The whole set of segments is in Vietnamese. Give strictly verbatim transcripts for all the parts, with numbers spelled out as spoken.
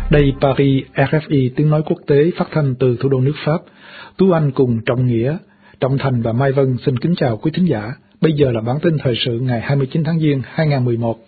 Đây Paris, rờ ép i tiếng nói quốc tế phát thanh từ thủ đô nước Pháp. Tú Anh cùng Trọng Nghĩa, Trọng Thành và Mai Vân xin kính chào quý thính giả. Bây giờ là bản tin thời sự ngày hai mươi chín tháng Giêng hai nghìn không trăm mười một.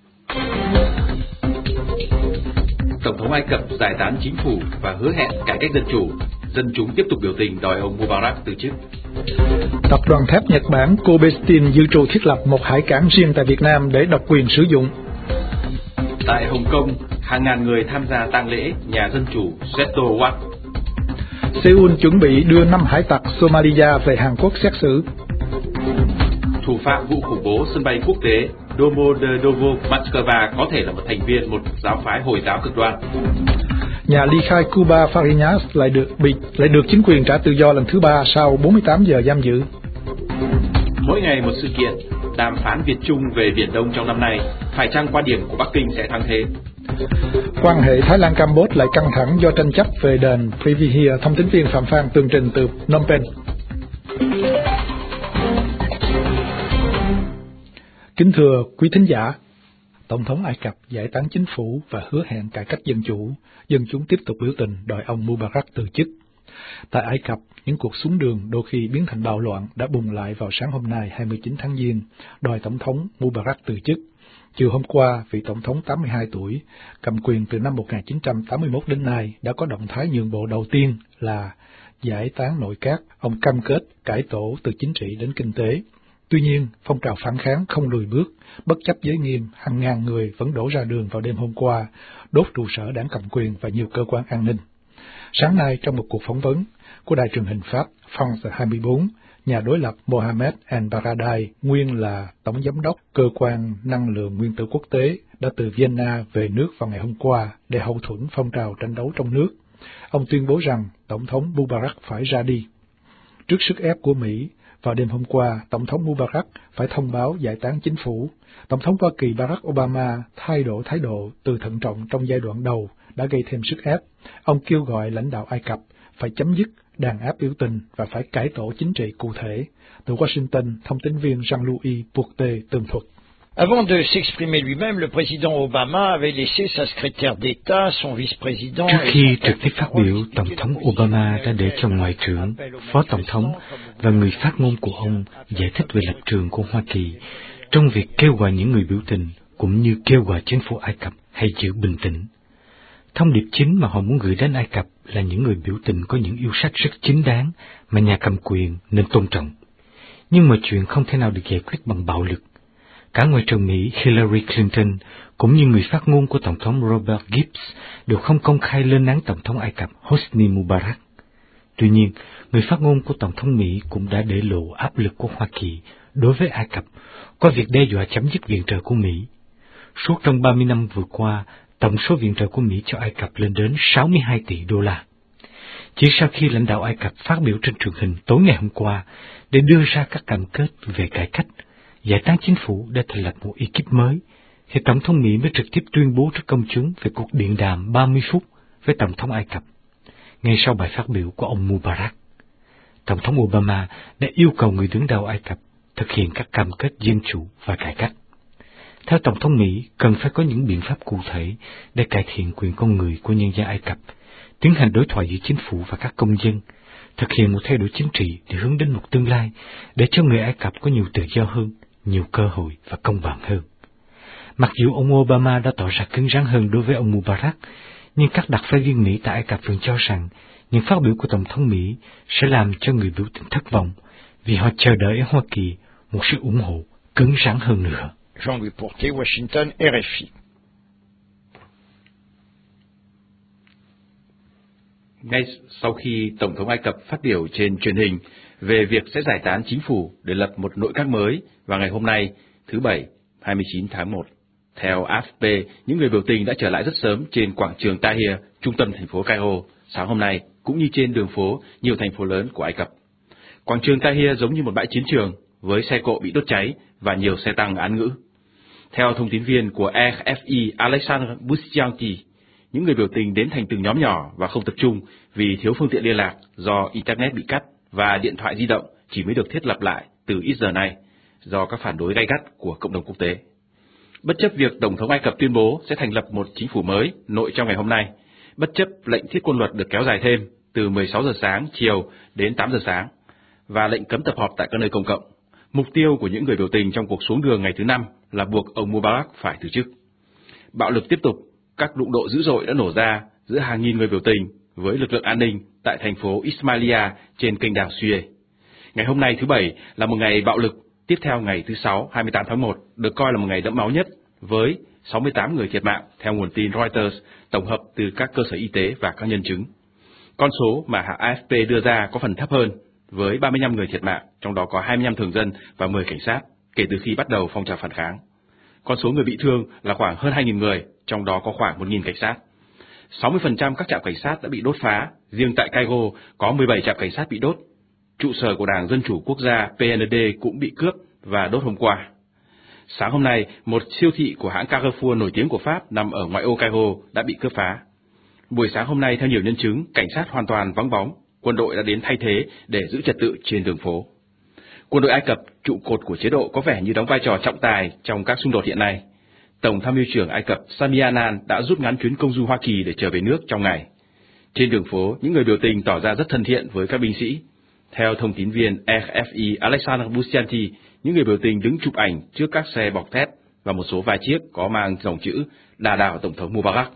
Tổng thống Ai Cập giải tán chính phủ và hứa hẹn cải cách dân chủ. Dân chúng tiếp tục biểu tình đòi ông Mubarak từ chức. Tập đoàn thép Nhật Bản Kobe Steel dự trù thiết lập một hải cảng riêng tại Việt Nam để độc quyền sử dụng. Tại Hồng Kông, hàng ngàn người tham gia tang lễ nhà dân chủ Seto Wat. Seoul chuẩn bị đưa năm hải tặc Somalia về Hàn Quốc xét xử. Thủ phạm vụ khủng bố sân bay quốc tế Domodedovo Moscow có thể là một thành viên một giáo phái Hồi giáo cực đoan. Nhà ly khai Cuba Fariñas lại được bị lại được chính quyền trả tự do lần thứ ba sau bốn mươi tám giờ giam giữ. Mỗi ngày một sự kiện, đàm phán Việt-Trung về Biển Đông trong năm nay, phải chăng quan điểm của Bắc Kinh sẽ thắng thế? Quan hệ Thái Lan-Campuchia lại căng thẳng do tranh chấp về đền Privihia. Thông tín viên Phạm Phan tường trình từ Phnom Penh. Kính thưa quý thính giả, Tổng thống Ai Cập giải tán chính phủ và hứa hẹn cải cách dân chủ, dân chúng tiếp tục biểu tình đòi ông Mubarak từ chức. Tại Ai Cập, những cuộc xuống đường đôi khi biến thành bạo loạn đã bùng lại vào sáng hôm nay hai mươi chín tháng Giêng, đòi Tổng thống Mubarak từ chức. Chiều hôm qua, vị Tổng thống tám mươi hai tuổi, cầm quyền từ năm một nghìn chín trăm tám mươi mốt đến nay, đã có động thái nhượng bộ đầu tiên là giải tán nội các. Ông cam kết cải tổ từ chính trị đến kinh tế. Tuy nhiên, phong trào phản kháng không lùi bước, bất chấp giới nghiêm, hàng ngàn người vẫn đổ ra đường vào đêm hôm qua, đốt trụ sở đảng cầm quyền và nhiều cơ quan an ninh. Sáng nay, trong một cuộc phỏng vấn của đài truyền hình Pháp France hai mươi bốn, nhà đối lập Mohamed El Baradei, nguyên là tổng giám đốc cơ quan năng lượng nguyên tử quốc tế, đã từ Vienna về nước vào ngày hôm qua để hậu thuẫn phong trào tranh đấu trong nước. Ông tuyên bố rằng Tổng thống Mubarak phải ra đi. Trước sức ép của Mỹ, vào đêm hôm qua, Tổng thống Mubarak phải thông báo giải tán chính phủ. Tổng thống Hoa Kỳ Barack Obama thay đổi thái độ từ thận trọng trong giai đoạn đầu đã gây thêm sức ép. Ông kêu gọi lãnh đạo Ai Cập phải chấm dứt đàn áp biểu tình và phải cải tổ chính trị cụ thể. Từ Washington, thông tín viên Jean-Louis Bourté tường thuật. Avant de s'exprimer lui-même, le président Obama avait laissé sa secrétaire d'État, son vice-président. Trước khi trực tiếp phát biểu, Tổng thống Obama đã để cho Ngoại trưởng, Phó Tổng thống và người phát ngôn của ông giải thích về lập trường của Hoa Kỳ trong việc kêu gọi những người biểu tình, cũng như kêu gọi chính phủ Ai Cập hãy giữ bình tĩnh. Thông điệp chính mà họ muốn gửi đến Ai Cập là những người biểu tình có những yêu sách rất chính đáng mà nhà cầm quyền nên tôn trọng. Nhưng mọi chuyện không thể nào được giải quyết bằng bạo lực. Cả Ngoại trưởng Mỹ Hillary Clinton cũng như người phát ngôn của Tổng thống Robert Gibbs đều không công khai lên án Tổng thống Ai Cập Hosni Mubarak. Tuy nhiên, người phát ngôn của Tổng thống Mỹ cũng đã để lộ áp lực của Hoa Kỳ đối với Ai Cập qua việc đe dọa chấm dứt viện trợ của Mỹ. Suốt trong ba mươi năm vừa qua, tổng số viện trợ của Mỹ cho Ai Cập lên đến sáu mươi hai tỷ đô la. Chỉ sau khi lãnh đạo Ai Cập phát biểu trên truyền hình tối ngày hôm qua để đưa ra các cam kết về cải cách, giải tán chính phủ để thành lập một ekip mới, thì Tổng thống Mỹ mới trực tiếp tuyên bố trước công chúng về cuộc điện đàm ba mươi phút với Tổng thống Ai Cập, ngay sau bài phát biểu của ông Mubarak. Tổng thống Obama đã yêu cầu người đứng đầu Ai Cập thực hiện các cam kết dân chủ và cải cách. Theo Tổng thống Mỹ, cần phải có những biện pháp cụ thể để cải thiện quyền con người của nhân dân Ai Cập, tiến hành đối thoại giữa chính phủ và các công dân, thực hiện một thay đổi chính trị để hướng đến một tương lai để cho người Ai Cập có nhiều tự do hơn, nhiều cơ hội và công bằng hơn. Mặc dù ông Obama đã tỏ ra cứng rắn hơn đối với ông Mubarak, nhưng các đặc phái viên Mỹ tại Ai Cập vẫn cho rằng những phát biểu của Tổng thống Mỹ sẽ làm cho người biểu tình thất vọng vì họ chờ đợi ở Hoa Kỳ một sự ủng hộ cứng rắn hơn nữa. Jean-Louis Bourté, Washington, rờ ép i. Ngay sau khi Tổng thống Ai Cập phát biểu trên truyền hình về việc sẽ giải tán chính phủ để lập một nội các mới vào ngày hôm nay, thứ Bảy, hai mươi chín tháng một. Theo a ép pê, những người biểu tình đã trở lại rất sớm trên quảng trường Tahrir, trung tâm thành phố Cairo, sáng hôm nay, cũng như trên đường phố nhiều thành phố lớn của Ai Cập. Quảng trường Tahrir giống như một bãi chiến trường, với xe cộ bị đốt cháy và nhiều xe tăng án ngữ. Theo thông tín viên của rờ ép i Alexandre Buscianti, những người biểu tình đến thành từng nhóm nhỏ và không tập trung vì thiếu phương tiện liên lạc do Internet bị cắt và điện thoại di động chỉ mới được thiết lập lại từ ít giờ nay do các phản đối gay gắt của cộng đồng quốc tế. Bất chấp việc Tổng thống Ai Cập tuyên bố sẽ thành lập một chính phủ mới nội trong ngày hôm nay, bất chấp lệnh thiết quân luật được kéo dài thêm từ mười sáu giờ sáng chiều đến tám giờ sáng và lệnh cấm tập hợp tại các nơi công cộng. Mục tiêu của những người biểu tình trong cuộc xuống đường ngày thứ năm là buộc ông Mubarak phải từ chức. Bạo lực tiếp tục, các đụng độ dữ dội đã nổ ra giữa hàng nghìn người biểu tình với lực lượng an ninh tại thành phố Ismailia trên kênh đào Suez. Ngày hôm nay thứ Bảy là một ngày bạo lực, tiếp theo ngày thứ Sáu hai mươi tám tháng một được coi là một ngày đẫm máu nhất với sáu mươi tám người thiệt mạng theo nguồn tin Reuters tổng hợp từ các cơ sở y tế và các nhân chứng. Con số mà hãng a ép pê đưa ra có phần thấp hơn với ba mươi lăm người thiệt mạng, trong đó có hai mươi lăm thường dân và mười cảnh sát kể từ khi bắt đầu phong trào phản kháng. Con số người bị thương là khoảng hơn hai nghìn người, trong đó có khoảng một nghìn cảnh sát. sáu mươi phần trăm các trạm cảnh sát đã bị đốt phá, riêng tại Cairo có mười bảy trạm cảnh sát bị đốt. Trụ sở của Đảng Dân Chủ Quốc gia pê en đê cũng bị cướp và đốt hôm qua. Sáng hôm nay, một siêu thị của hãng Carrefour nổi tiếng của Pháp nằm ở ngoại ô Cairo đã bị cướp phá. Buổi sáng hôm nay, theo nhiều nhân chứng, cảnh sát hoàn toàn vắng bóng, quân đội đã đến thay thế để giữ trật tự trên đường phố. Quân đội Ai Cập, trụ cột của chế độ, có vẻ như đóng vai trò trọng tài trong các xung đột hiện nay. Tổng tham mưu trưởng Ai Cập Sami Anan đã rút ngắn chuyến công du Hoa Kỳ để trở về nước trong ngày. Trên đường phố, những người biểu tình tỏ ra rất thân thiện với các binh sĩ. Theo thông tín viên ép ép i Alexander Buscianti, những người biểu tình đứng chụp ảnh trước các xe bọc thép và một số vài chiếc có mang dòng chữ đà đảo Tổng thống Mubarak.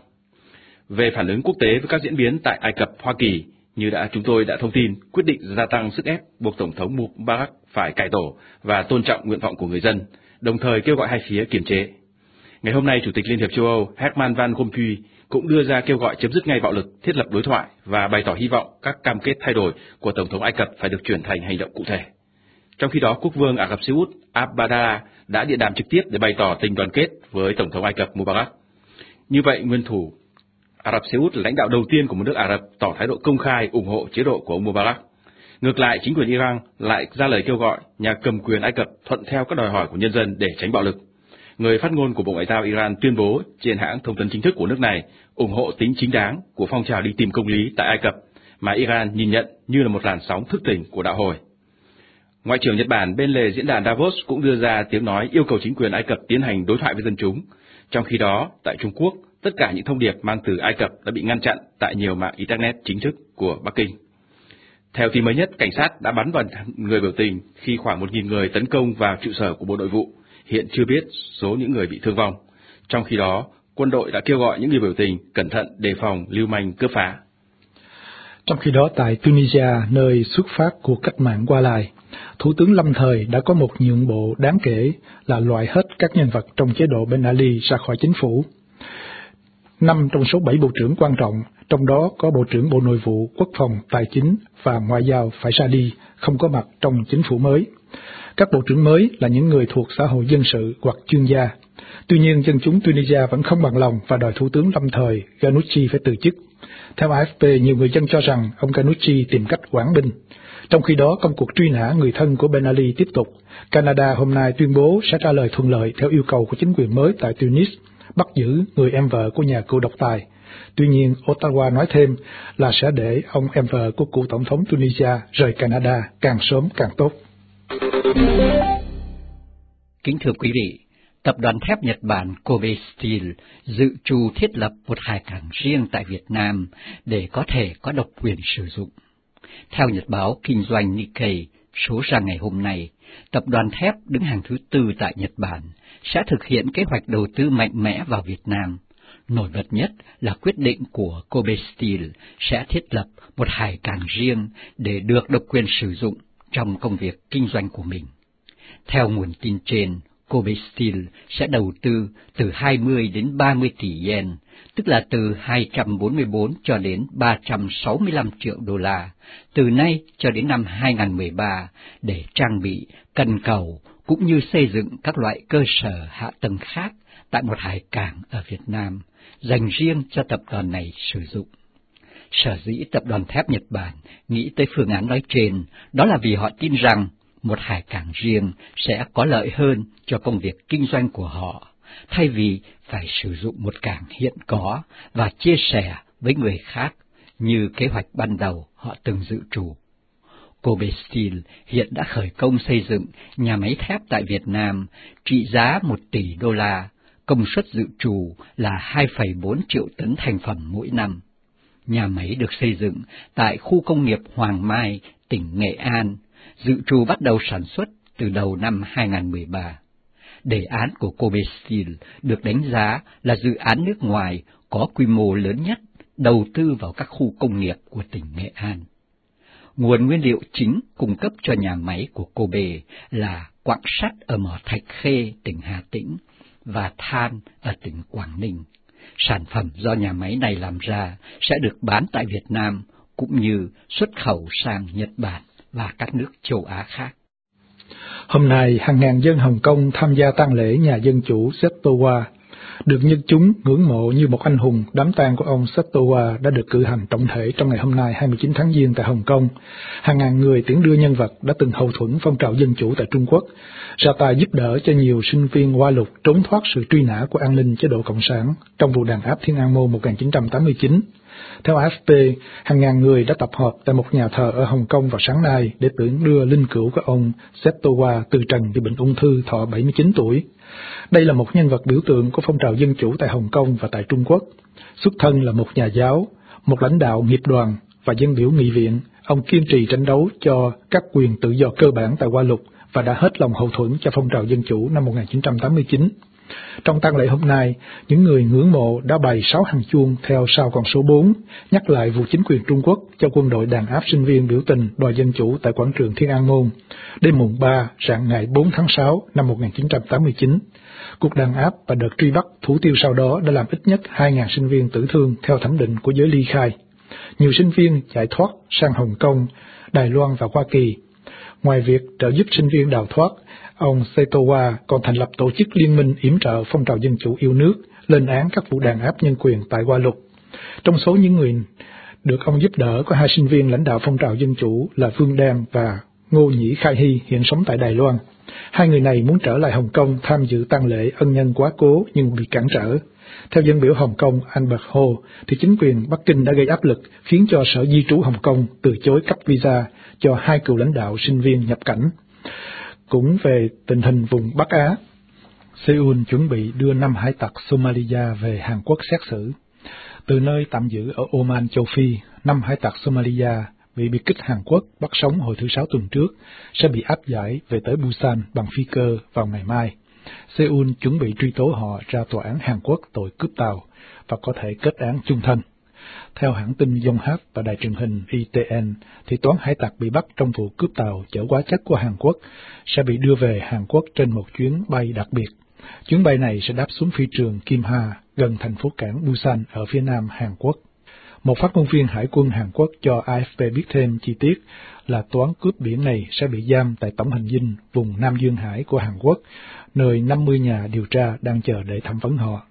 Về phản ứng quốc tế với các diễn biến tại Ai Cập, Hoa Kỳ, như đã chúng tôi đã thông tin, quyết định gia tăng sức ép buộc Tổng thống Mubarak phải cải tổ và tôn trọng nguyện vọng của người dân, đồng thời kêu gọi hai phía kiềm chế. Ngày hôm nay, Chủ tịch Liên hiệp châu Âu Herman Van Rompuy cũng đưa ra kêu gọi chấm dứt ngay bạo lực, thiết lập đối thoại và bày tỏ hy vọng các cam kết thay đổi của Tổng thống Ai Cập phải được chuyển thành hành động cụ thể. Trong khi đó, Quốc vương Ả Rập Xê Út Abdallah đã điện đàm trực tiếp để bày tỏ tình đoàn kết với Tổng thống Ai Cập Mubarak. Như vậy, nguyên thủ Ả Rập Xê Út là lãnh đạo đầu tiên của một nước Ả Rập tỏ thái độ công khai ủng hộ chế độ của ông Mubarak. Ngược lại, chính quyền Iran lại ra lời kêu gọi nhà cầm quyền Ai Cập thuận theo các đòi hỏi của nhân dân để tránh bạo lực. Người phát ngôn của Bộ Ngoại giao Iran tuyên bố trên hãng thông tấn chính thức của nước này ủng hộ tính chính đáng của phong trào đi tìm công lý tại Ai Cập mà Iran nhìn nhận như là một làn sóng thức tỉnh của đạo hồi. Ngoại trưởng Nhật Bản bên lề diễn đàn Davos cũng đưa ra tiếng nói yêu cầu chính quyền Ai Cập tiến hành đối thoại với dân chúng. Trong khi đó, tại Trung Quốc, tất cả những thông điệp mang từ Ai Cập đã bị ngăn chặn tại nhiều mạng Internet chính thức của Bắc Kinh. Theo tin mới nhất, cảnh sát đã bắn vào người biểu tình khi khoảng một nghìn người tấn công vào trụ sở của Bộ Nội vụ. Hiện chưa biết số những người bị thương vong. Trong khi đó, quân đội đã kêu gọi những người biểu tình cẩn thận đề phòng lưu manh cướp phá. Trong khi đó, tại Tunisia, nơi xuất phát cuộc cách mạng qua lại, Thủ tướng lâm thời đã có một nhượng bộ đáng kể là loại hết các nhân vật trong chế độ Ben Ali ra khỏi chính phủ. Năm trong số bảy bộ trưởng quan trọng, trong đó có Bộ trưởng Bộ Nội vụ, Quốc phòng, Tài chính và Ngoại giao phải ra đi, không có mặt trong chính phủ mới. Các bộ trưởng mới là những người thuộc xã hội dân sự hoặc chuyên gia. Tuy nhiên, dân chúng Tunisia vẫn không bằng lòng và đòi Thủ tướng lâm thời Ghannouchi phải từ chức. Theo a ép pê, nhiều người dân cho rằng ông Ghannouchi tìm cách hoãn binh. Trong khi đó, công cuộc truy nã người thân của Ben Ali tiếp tục. Canada hôm nay tuyên bố sẽ trả lời thuận lợi theo yêu cầu của chính quyền mới tại Tunis, bắt giữ người em vợ của nhà cựu độc tài. Tuy nhiên, Ottawa nói thêm là sẽ để ông em vợ của cựu tổng thống Tunisia rời Canada càng sớm càng tốt. Kính thưa quý vị, Tập đoàn thép Nhật Bản Kobe Steel dự trù thiết lập một hải cảng riêng tại Việt Nam để có thể có độc quyền sử dụng. Theo Nhật báo Kinh doanh Nikkei số ra ngày hôm nay, tập đoàn thép đứng hàng thứ tư tại Nhật Bản sẽ thực hiện kế hoạch đầu tư mạnh mẽ vào Việt Nam. Nổi bật nhất là quyết định của Kobe Steel sẽ thiết lập một hải cảng riêng để được độc quyền sử dụng trong công việc kinh doanh của mình. Theo nguồn tin trên, Kobe Steel sẽ đầu tư từ hai mươi đến ba mươi tỷ yen, tức là từ hai trăm bốn mươi bốn cho đến ba trăm sáu mươi lăm triệu đô la, từ nay cho đến năm hai không một ba để trang bị, cần cầu cũng như xây dựng các loại cơ sở hạ tầng khác tại một hải cảng ở Việt Nam, dành riêng cho tập đoàn này sử dụng. Sở dĩ tập đoàn thép Nhật Bản nghĩ tới phương án nói trên, đó là vì họ tin rằng một hải cảng riêng sẽ có lợi hơn cho công việc kinh doanh của họ, thay vì phải sử dụng một cảng hiện có và chia sẻ với người khác như kế hoạch ban đầu họ từng dự trù. Kobe Steel hiện đã khởi công xây dựng nhà máy thép tại Việt Nam trị giá một tỷ đô la, công suất dự trù là hai phẩy bốn triệu tấn thành phẩm mỗi năm. nhà máy được xây dựng tại khu công nghiệp Hoàng Mai, tỉnh Nghệ An, dự trù bắt đầu sản xuất từ đầu năm hai nghìn không trăm mười ba. Đề án của Kobe Steel được đánh giá là dự án nước ngoài có quy mô lớn nhất đầu tư vào các khu công nghiệp của tỉnh Nghệ An. Nguồn nguyên liệu chính cung cấp cho nhà máy của Kobe là quặng sắt ở mỏ Thạch Khê, tỉnh Hà Tĩnh, và than ở tỉnh Quảng Ninh. Sản phẩm do nhà máy này làm ra sẽ được bán tại Việt Nam, cũng như xuất khẩu sang Nhật Bản và các nước châu Á khác. Hôm nay, hàng ngàn dân Hồng Kông tham gia tang lễ nhà dân chủ Setowa. Được nhân chúng ngưỡng mộ như một anh hùng, đám tang của ông Setowa đã được cử hành trọng thể trong ngày hôm nay hai mươi chín tháng Giêng tại Hồng Kông. Hàng ngàn người tiễn đưa nhân vật đã từng hậu thuẫn phong trào dân chủ tại Trung Quốc, ra tay giúp đỡ cho nhiều sinh viên Hoa Lục trốn thoát sự truy nã của an ninh chế độ Cộng sản trong vụ đàn áp Thiên An Môn một nghìn chín trăm tám mươi chín. Theo a ép pê, hàng ngàn người đã tập hợp tại một nhà thờ ở Hồng Kông vào sáng nay để tưởng đưa linh cữu của ông Setowa từ trần vì bệnh ung thư thọ bảy mươi chín tuổi. Đây là một nhân vật biểu tượng của phong trào dân chủ tại Hồng Kông và tại Trung Quốc. Xuất thân là một nhà giáo, một lãnh đạo nghiệp đoàn và dân biểu nghị viện, ông kiên trì tranh đấu cho các quyền tự do cơ bản tại Hoa Lục và đã hết lòng hậu thuẫn cho phong trào dân chủ năm một nghìn chín trăm tám mươi chín. Trong tang lễ hôm nay, những người ngưỡng mộ đã bày sáu hàng chuông theo sau con số bốn, nhắc lại vụ chính quyền Trung Quốc cho quân đội đàn áp sinh viên biểu tình đòi dân chủ tại quảng trường Thiên An Môn. Đêm mùng ba, rạng ngày bốn tháng sáu năm một nghìn chín trăm tám mươi chín, cuộc đàn áp và đợt truy bắt thủ tiêu sau đó đã làm ít nhất hai nghìn sinh viên tử thương theo thẩm định của giới ly khai. Nhiều sinh viên chạy thoát sang Hồng Kông, Đài Loan và Hoa Kỳ. Ngoài việc trợ giúp sinh viên đào thoát, ông Setowa còn thành lập tổ chức liên minh yểm trợ phong trào dân chủ yêu nước, lên án các vụ đàn áp nhân quyền tại Hoa Lục. Trong số những người được ông giúp đỡ có hai sinh viên lãnh đạo phong trào dân chủ là Vương Đan và Ngô Nhĩ Khai Hy, hiện sống tại Đài Loan. Hai người này muốn trở lại Hồng Kông tham dự tang lễ ân nhân quá cố nhưng bị cản trở. Theo dân biểu Hồng Kông Albert Ho, thì chính quyền Bắc Kinh đã gây áp lực khiến cho Sở Di trú Hồng Kông từ chối cấp visa cho hai cựu lãnh đạo sinh viên nhập cảnh. Cũng về tình hình vùng Bắc Á, Seoul chuẩn bị đưa năm hải tặc Somalia về Hàn Quốc xét xử. Từ nơi tạm giữ ở Oman, châu Phi, năm hải tặc Somalia bị biệt kích Hàn Quốc bắt sống hồi thứ Sáu tuần trước sẽ bị áp giải về tới Busan bằng phi cơ vào ngày mai. Seoul chuẩn bị truy tố họ ra tòa án Hàn Quốc tội cướp tàu và có thể kết án chung thân. Theo hãng tin Yonhap và đài truyền hình i tê en, thì toán hải tặc bị bắt trong vụ cướp tàu chở hóa chất của Hàn Quốc sẽ bị đưa về Hàn Quốc trên một chuyến bay đặc biệt. Chuyến bay này sẽ đáp xuống phi trường Kim Ha, gần thành phố cảng Busan ở phía nam Hàn Quốc. Một phát ngôn viên Hải quân Hàn Quốc cho a ép pê biết thêm chi tiết là toán cướp biển này sẽ bị giam tại Tổng hành dinh vùng Nam Dương Hải của Hàn Quốc, nơi năm mươi nhà điều tra đang chờ để thẩm vấn họ.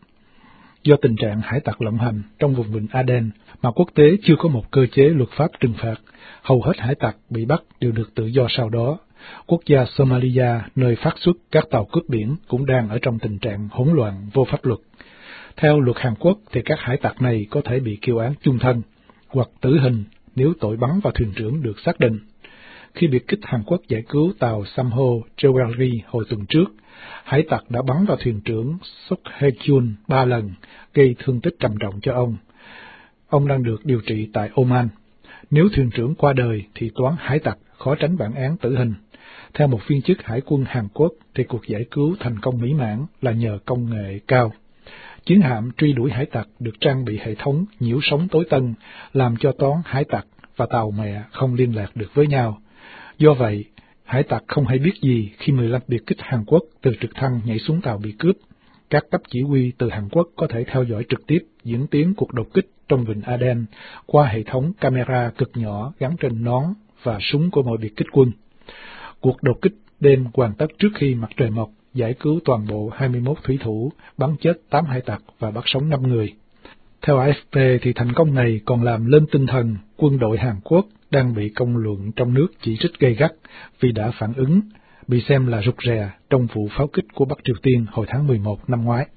Do tình trạng hải tặc lộng hành trong vùng vịnh Aden mà quốc tế chưa có một cơ chế luật pháp trừng phạt, hầu hết hải tặc bị bắt đều được tự do sau đó. Quốc gia Somalia, nơi phát xuất các tàu cướp biển, cũng đang ở trong tình trạng hỗn loạn vô pháp luật. Theo luật Hàn Quốc thì các hải tặc này có thể bị kêu án chung thân hoặc tử hình nếu tội bắn vào thuyền trưởng được xác định. Khi biệt kích Hàn Quốc giải cứu tàu Samho Jewelry hồi tuần trước, hải tặc đã bắn vào thuyền trưởng Sok Hye-kyun ba lần, gây thương tích trầm trọng cho ông. Ông đang được điều trị tại Oman. Nếu thuyền trưởng qua đời thì toán hải tặc khó tránh bản án tử hình. Theo một viên chức hải quân Hàn Quốc thì cuộc giải cứu thành công mỹ mãn là nhờ công nghệ cao. Chiến hạm truy đuổi hải tặc được trang bị hệ thống nhiễu sóng tối tân, làm cho toán hải tặc và tàu mẹ không liên lạc được với nhau. Do vậy, hải tặc không hay biết gì khi mười lăm biệt kích Hàn Quốc từ trực thăng nhảy xuống tàu bị cướp. Các cấp chỉ huy từ Hàn Quốc có thể theo dõi trực tiếp diễn tiến cuộc đột kích trong vịnh Aden qua hệ thống camera cực nhỏ gắn trên nón và súng của mỗi biệt kích quân. Cuộc đột kích đêm hoàn tất trước khi mặt trời mọc, giải cứu toàn bộ hai mươi mốt thủy thủ, bắn chết tám hải tặc và bắt sống năm người. Theo a ép pê thì thành công này còn làm lên tinh thần quân đội Hàn Quốc đang bị công luận trong nước chỉ trích gay gắt vì đã phản ứng, bị xem là rụt rè trong vụ pháo kích của Bắc Triều Tiên hồi tháng mười một năm ngoái.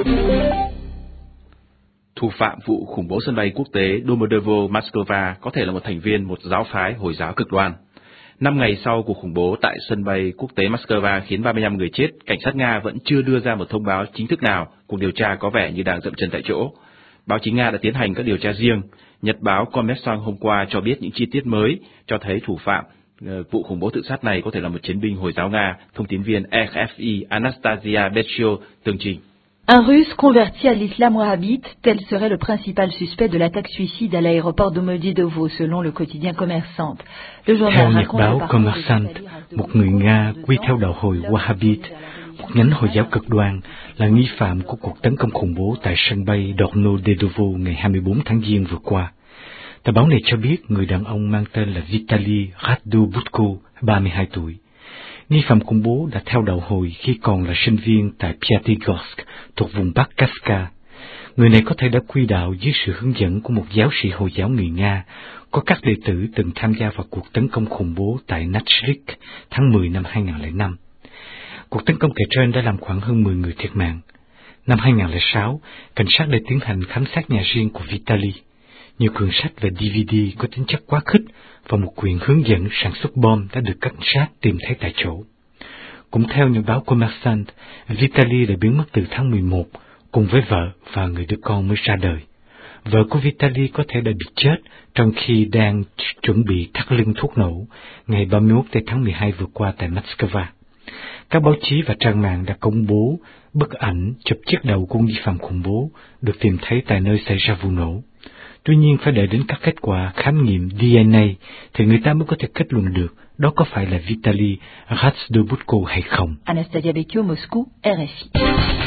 Thủ phạm vụ khủng bố sân bay quốc tế Domodedovo Moscow có thể là một thành viên một giáo phái Hồi giáo cực đoan. Năm ngày sau cuộc khủng bố tại sân bay quốc tế Moscow khiến ba mươi lăm người chết, cảnh sát Nga vẫn chưa đưa ra một thông báo chính thức nào, cuộc điều tra có vẻ như đang dậm chân tại chỗ. Báo chí Nga đã tiến hành các điều tra riêng. Nhật báo Kommersant hôm qua cho biết những chi tiết mới cho thấy thủ phạm vụ khủng bố tự sát này có thể là một chiến binh Hồi giáo Nga. Thông tín viên R F I Anastasia Betchio tường trình. Un Russe converti à l'islam wahhabite, tel serait le principal suspect de l'attaque suicide à l'aéroport Domodedovo, selon le quotidien Kommersant. Le journal Theo nhật raconte báo le Kommersant, một người Nga quy theo đạo hồi Wahhabite, một nhánh Hồi giáo cực đoan, là nghi phạm của cuộc tấn công khủng bố tại sân bay Domodedovo ngày hai mươi bốn tháng Giêng vừa qua. Tờ báo này cho biết người đàn ông mang tên là Vitaly Radobutko, ba mươi hai tuổi. Nghi phạm khủng bố đã theo đạo hồi khi còn là sinh viên tại Pyatigorsk, thuộc vùng Bắc Kafka. Người này có thể đã quy đạo dưới sự hướng dẫn của một giáo sĩ Hồi giáo người Nga, có các đệ tử từng tham gia vào cuộc tấn công khủng bố tại Nachlik tháng mười năm hai nghìn không trăm lẻ năm. Cuộc tấn công kể trên đã làm khoảng hơn mười người thiệt mạng. Năm hai nghìn không trăm lẻ sáu, cảnh sát đã tiến hành khám xét nhà riêng của Vitaly. Nhiều quyển sách và D V D có tính chất quá khích và một quyển hướng dẫn sản xuất bom đã được cảnh sát tìm thấy tại chỗ. Cũng theo nhật báo Kommersant, Vitaly đã biến mất từ tháng mười một cùng với vợ và người đứa con mới ra đời. Vợ của Vitaly có thể đã bị chết trong khi đang chuẩn bị thắt lưng thuốc nổ ngày ba mươi mốt tháng mười hai vừa qua tại Moscow. Các báo chí và trang mạng đã công bố bức ảnh chụp chiếc đầu của nghi phạm khủng bố được tìm thấy tại nơi xảy ra vụ nổ. Tuy nhiên, phải đợi đến các kết quả khám nghiệm D N A thì người ta mới có thể kết luận được đó có phải là Vitaly Radobutko hay không. Anastasia Betchio, Moscou, R F I.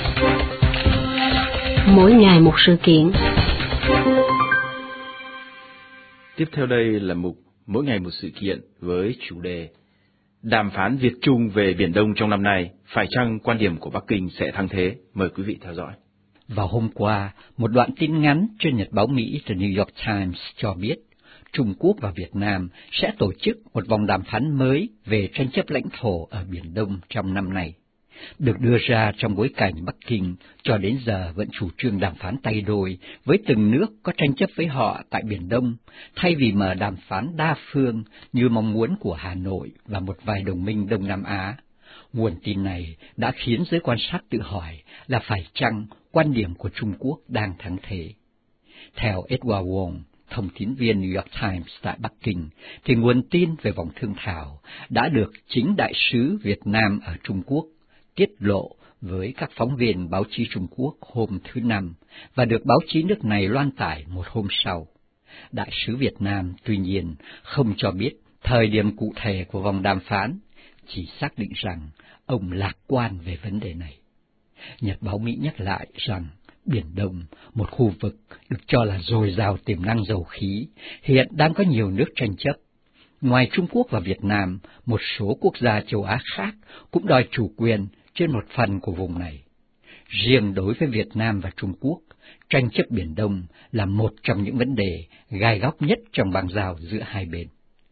Mỗi ngày một sự kiện. Tiếp theo đây là mục Mỗi ngày một sự kiện với chủ đề Đàm phán Việt-Trung về Biển Đông trong năm nay, phải chăng quan điểm của Bắc Kinh sẽ thắng thế? Mời quý vị theo dõi. Vào hôm qua, một đoạn tin ngắn trên nhật báo Mỹ The New York Times cho biết Trung Quốc và Việt Nam sẽ tổ chức một vòng đàm phán mới về tranh chấp lãnh thổ ở Biển Đông trong năm nay. Được đưa ra trong bối cảnh Bắc Kinh cho đến giờ vẫn chủ trương đàm phán tay đôi với từng nước có tranh chấp với họ tại Biển Đông, thay vì mở đàm phán đa phương như mong muốn của Hà Nội và một vài đồng minh Đông Nam Á. Nguồn tin này đã khiến giới quan sát tự hỏi là phải chăng quan điểm của Trung Quốc đang thắng thế. Theo Edward Wong, thông tín viên New York Times tại Bắc Kinh, thì nguồn tin về vòng thương thảo đã được chính đại sứ Việt Nam ở Trung Quốc tiết lộ với các phóng viên báo chí Trung Quốc hôm thứ Năm và được báo chí nước này loan tải một hôm sau. Đại sứ Việt Nam tuy nhiên không cho biết thời điểm cụ thể của vòng đàm phán, chỉ xác định rằng ông lạc quan về vấn đề này. Nhật báo Mỹ nhắc lại rằng Biển Đông, một khu vực được cho là dồi dào tiềm năng dầu khí, hiện đang có nhiều nước tranh chấp. Ngoài Trung Quốc và Việt Nam, một số quốc gia châu Á khác cũng đòi chủ quyền trên một phần của vùng này. Riêng đối với Việt Nam và Trung Quốc, tranh chấp Biển Đông là một trong những vấn đề gai góc nhất trong bang giao giữa hai bên.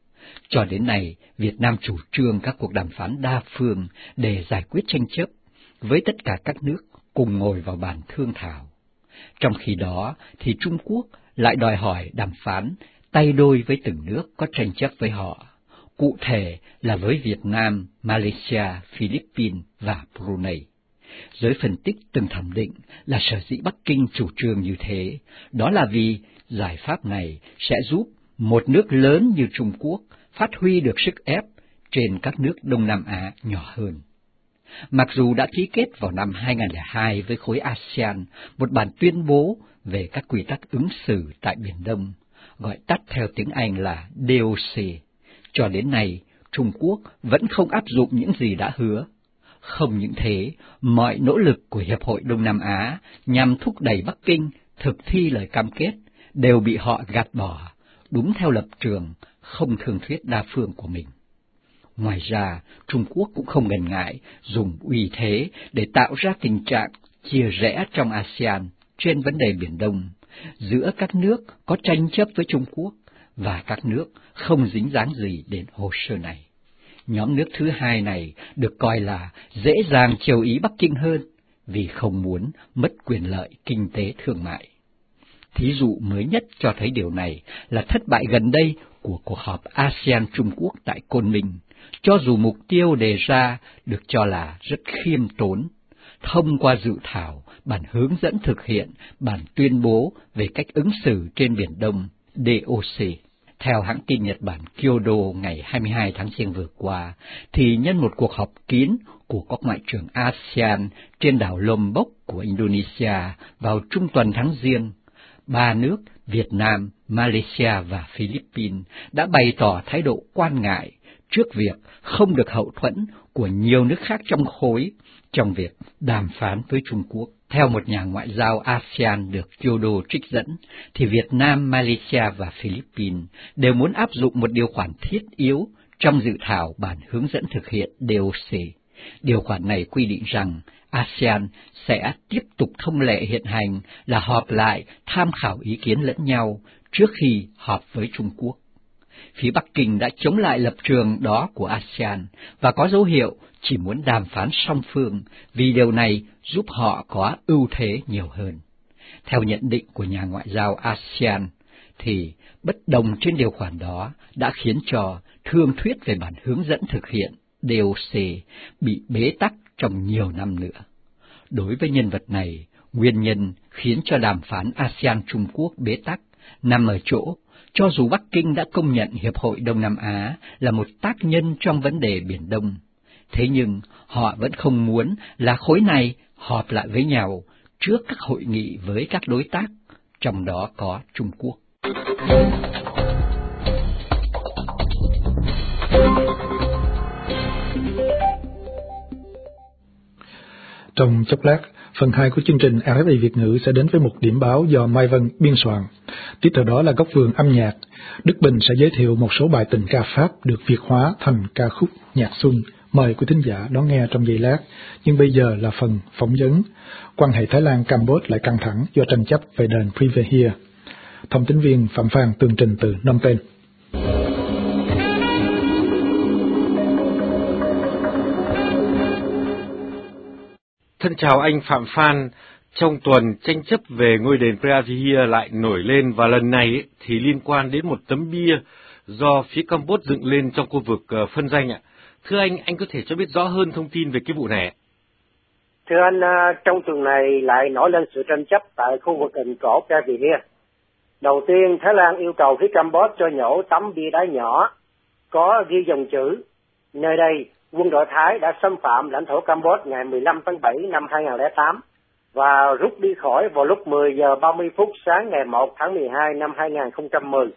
Cho đến nay, Việt Nam chủ trương các cuộc đàm phán đa phương để giải quyết tranh chấp, với tất cả các nước cùng ngồi vào bàn thương thảo. Trong khi đó, thì Trung Quốc lại đòi hỏi đàm phán tay đôi với từng nước có tranh chấp với họ, cụ thể là với Việt Nam, Malaysia, Philippines và Brunei. Giới phân tích từng thẩm định là sở dĩ Bắc Kinh chủ trương như thế, đó là vì giải pháp này sẽ giúp một nước lớn như Trung Quốc phát huy được sức ép trên các nước Đông Nam Á nhỏ hơn. Mặc dù đã ký kết vào năm hai nghìn không trăm lẻ hai với khối a sê an một bản tuyên bố về các quy tắc ứng xử tại Biển Đông, gọi tắt theo tiếng Anh là D O C, cho đến nay Trung Quốc vẫn không áp dụng những gì đã hứa. Không những thế, mọi nỗ lực của Hiệp hội Đông Nam Á nhằm thúc đẩy Bắc Kinh thực thi lời cam kết đều bị họ gạt bỏ, đúng theo lập trường không thương thuyết đa phương của mình. Ngoài ra, Trung Quốc cũng không ngần ngại dùng uy thế để tạo ra tình trạng chia rẽ trong a sê an trên vấn đề Biển Đông, giữa các nước có tranh chấp với Trung Quốc và các nước không dính dáng gì đến hồ sơ này. Nhóm nước thứ hai này được coi là dễ dàng chiều ý Bắc Kinh hơn vì không muốn mất quyền lợi kinh tế thương mại. Thí dụ mới nhất cho thấy điều này là thất bại gần đây của cuộc họp a sê an Trung Quốc tại Côn Minh, cho dù mục tiêu đề ra được cho là rất khiêm tốn. thông qua dự thảo bản hướng dẫn thực hiện bản tuyên bố về cách ứng xử trên Biển Đông đê ô xê. Theo hãng tin Nhật Bản Kyodo ngày hai mươi hai tháng Giêng vừa qua, thì nhân một cuộc họp kín của các ngoại trưởng a sê an trên đảo Lombok của Indonesia vào trung tuần tháng Giêng, ba nước Việt Nam, Malaysia và Philippines đã bày tỏ thái độ quan ngại trước việc không được hậu thuẫn của nhiều nước khác trong khối trong việc đàm phán với Trung Quốc. Theo một nhà ngoại giao a sê an được Kyodo trích dẫn, thì Việt Nam, Malaysia và Philippines đều muốn áp dụng một điều khoản thiết yếu trong dự thảo bản hướng dẫn thực hiện đê ô xê. Điều khoản này quy định rằng a sê an sẽ tiếp tục thông lệ hiện hành là họp lại tham khảo ý kiến lẫn nhau trước khi họp với Trung Quốc. Phía Bắc Kinh đã chống lại lập trường đó của a sê an và có dấu hiệu chỉ muốn đàm phán song phương vì điều này giúp họ có ưu thế nhiều hơn. Theo nhận định của nhà ngoại giao a sê an, thì bất đồng trên điều khoản đó đã khiến cho thương thuyết về bản hướng dẫn thực hiện đê ô xê bị bế tắc trong nhiều năm nữa. Đối với nhân vật này, nguyên nhân khiến cho đàm phán a sê an Trung Quốc bế tắc nằm ở chỗ, cho dù Bắc Kinh đã công nhận Hiệp hội Đông Nam Á là một tác nhân trong vấn đề Biển Đông, thế nhưng họ vẫn không muốn là khối này họp lại với nhau trước các hội nghị với các đối tác, trong đó có Trung Quốc. Trong chốc lát, phần hai của chương trình rờ ép i Việt ngữ sẽ đến với một điểm báo do Mai Vân biên soạn. Tiếp theo đó là góc vườn âm nhạc. Đức Bình sẽ giới thiệu một số bài tình ca Pháp được Việt hóa thành ca khúc nhạc xuân. Mời quý thính giả đón nghe trong giây lát. Nhưng bây giờ là phần phỏng vấn. Quan hệ Thái Lan-Campuchia lại căng thẳng do tranh chấp về đền Privehia. Thông tín viên Phạm Phan tường trình từ Phnom Penh. Thân chào anh Phạm Phan. Trong tuần, tranh chấp về ngôi đền Privehia lại nổi lên và lần này ấy, thì liên quan đến một tấm bia do phía Campuchia dựng lên trong khu vực uh, phân danh ạ. Thưa anh, anh có thể cho biết rõ hơn thông tin về cái vụ này? Thưa anh, trong tuần này lại nổi lên sự tranh chấp tại khu vực đền cổ Privehia. Đầu tiên, Thái Lan yêu cầu phía Campuchia cho nhổ tấm bia đá nhỏ có ghi dòng chữ: nơi đây, quân đội Thái đã xâm phạm lãnh thổ Campuchia ngày mười lăm tháng bảy năm hai nghìn không trăm lẻ tám và rút đi khỏi vào lúc mười giờ ba mươi phút sáng ngày một tháng mười hai năm hai nghìn không trăm mười.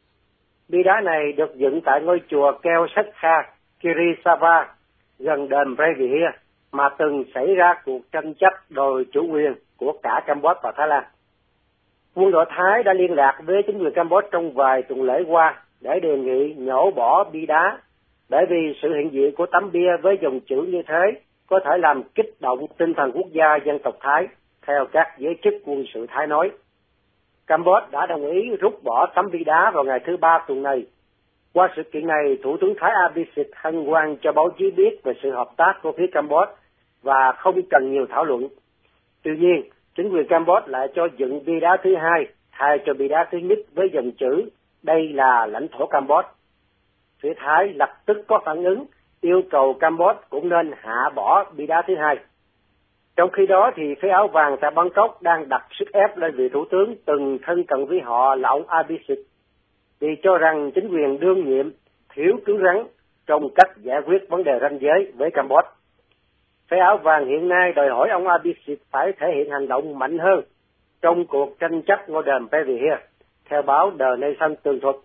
Bia đá này được dựng tại ngôi chùa Keo Sách Kha, Kirisava, gần đền Privehia, mà từng xảy ra cuộc tranh chấp đòi chủ quyền của cả Campuchia và Thái Lan. Quân đội Thái đã liên lạc với chính quyền Campuchia trong vài tuần lễ qua để đề nghị nhổ bỏ bia đá, bởi vì sự hiện diện của tấm bia với dòng chữ như thế có thể làm kích động tinh thần quốc gia dân tộc Thái, theo các giới chức quân sự Thái nói. Campuchia đã đồng ý rút bỏ tấm bia đá vào ngày thứ ba tuần này. Qua sự kiện này, Thủ tướng Thái Abhisit hân hoan cho báo chí biết về sự hợp tác của phía Campuchia và không cần nhiều thảo luận. Tuy nhiên, chính quyền Campuchia lại cho dựng bia đá thứ hai thay cho bia đá thứ nhất với dòng chữ đây là lãnh thổ Campuchia. Phía Thái lập tức có phản ứng, yêu cầu Campuchia cũng nên hạ bỏ bia đá thứ hai. Trong khi đó thì phía áo vàng tại Bangkok đang đặt sức ép lên vị thủ tướng từng thân cận với họ là ông Abhisit, vì cho rằng chính quyền đương nhiệm thiếu cứng rắn trong cách giải quyết vấn đề ranh giới với Campuchia. Phía áo vàng hiện nay đòi hỏi ông Abhisit phải thể hiện hành động mạnh hơn trong cuộc tranh chấp ngôi đền Privehia, theo báo The Nation tường thuật.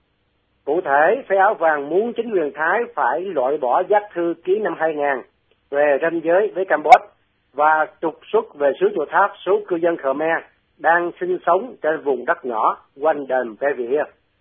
Cụ thể, phía áo vàng muốn chính quyền Thái phải loại bỏ giác thư ký năm hai nghìn về ranh giới với Campuchia và trục xuất về xứ Chùa Tháp số cư dân Khmer đang sinh sống trên vùng đất nhỏ quanh đền Privehia.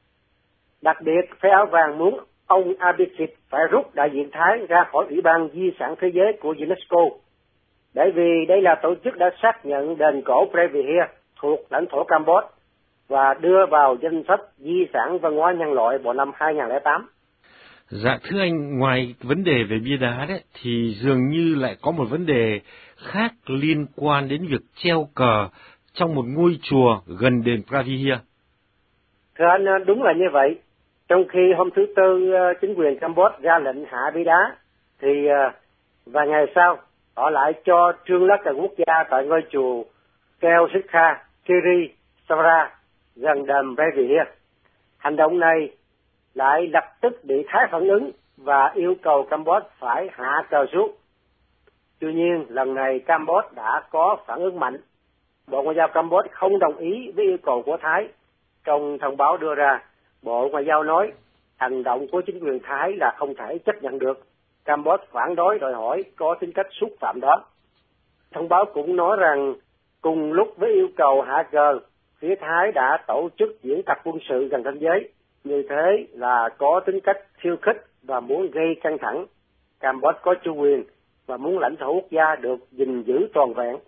Đặc biệt, phía áo vàng muốn ông Abhisit phải rút đại diện Thái ra khỏi Ủy ban Di sản Thế giới của UNESCO, bởi vì đây là tổ chức đã xác nhận đền cổ Privehia thuộc lãnh thổ Campuchia và đưa vào danh sách di sản văn hóa nhân loại vào năm hai nghìn không trăm lẻ tám. Dạ thưa anh, ngoài vấn đề về bia đá đấy, thì dường như lại có một vấn đề khác liên quan đến việc treo cờ trong một ngôi chùa gần đền Privehia. Thưa anh, đúng là như vậy. Trong khi hôm thứ Tư chính quyền Campuchia ra lệnh hạ bia đá, thì vài ngày sau, Họ lại cho trương lắc cả quốc gia tại ngôi chùa Keo Sikha Kiri Savara gần đầm Revia. Hành động này lại lập tức bị Thái phản ứng và yêu cầu Campuchia phải hạ cờ xuống. Tuy nhiên, lần này Campuchia đã có phản ứng mạnh. Bộ Ngoại giao Campuchia không đồng ý với yêu cầu của Thái. Trong thông báo đưa ra, Bộ Ngoại giao nói hành động của chính quyền Thái là không thể chấp nhận được. Campuchia phản đối đòi hỏi có tính cách xúc phạm đó. Thông báo cũng nói rằng cùng lúc với yêu cầu hạ cờ, phía Thái đã tổ chức diễn tập quân sự gần ranh giới. Như thế là có tính cách khiêu khích và muốn gây căng thẳng. Campuchia có chủ quyền và muốn lãnh thổ quốc gia được gìn giữ toàn vẹn.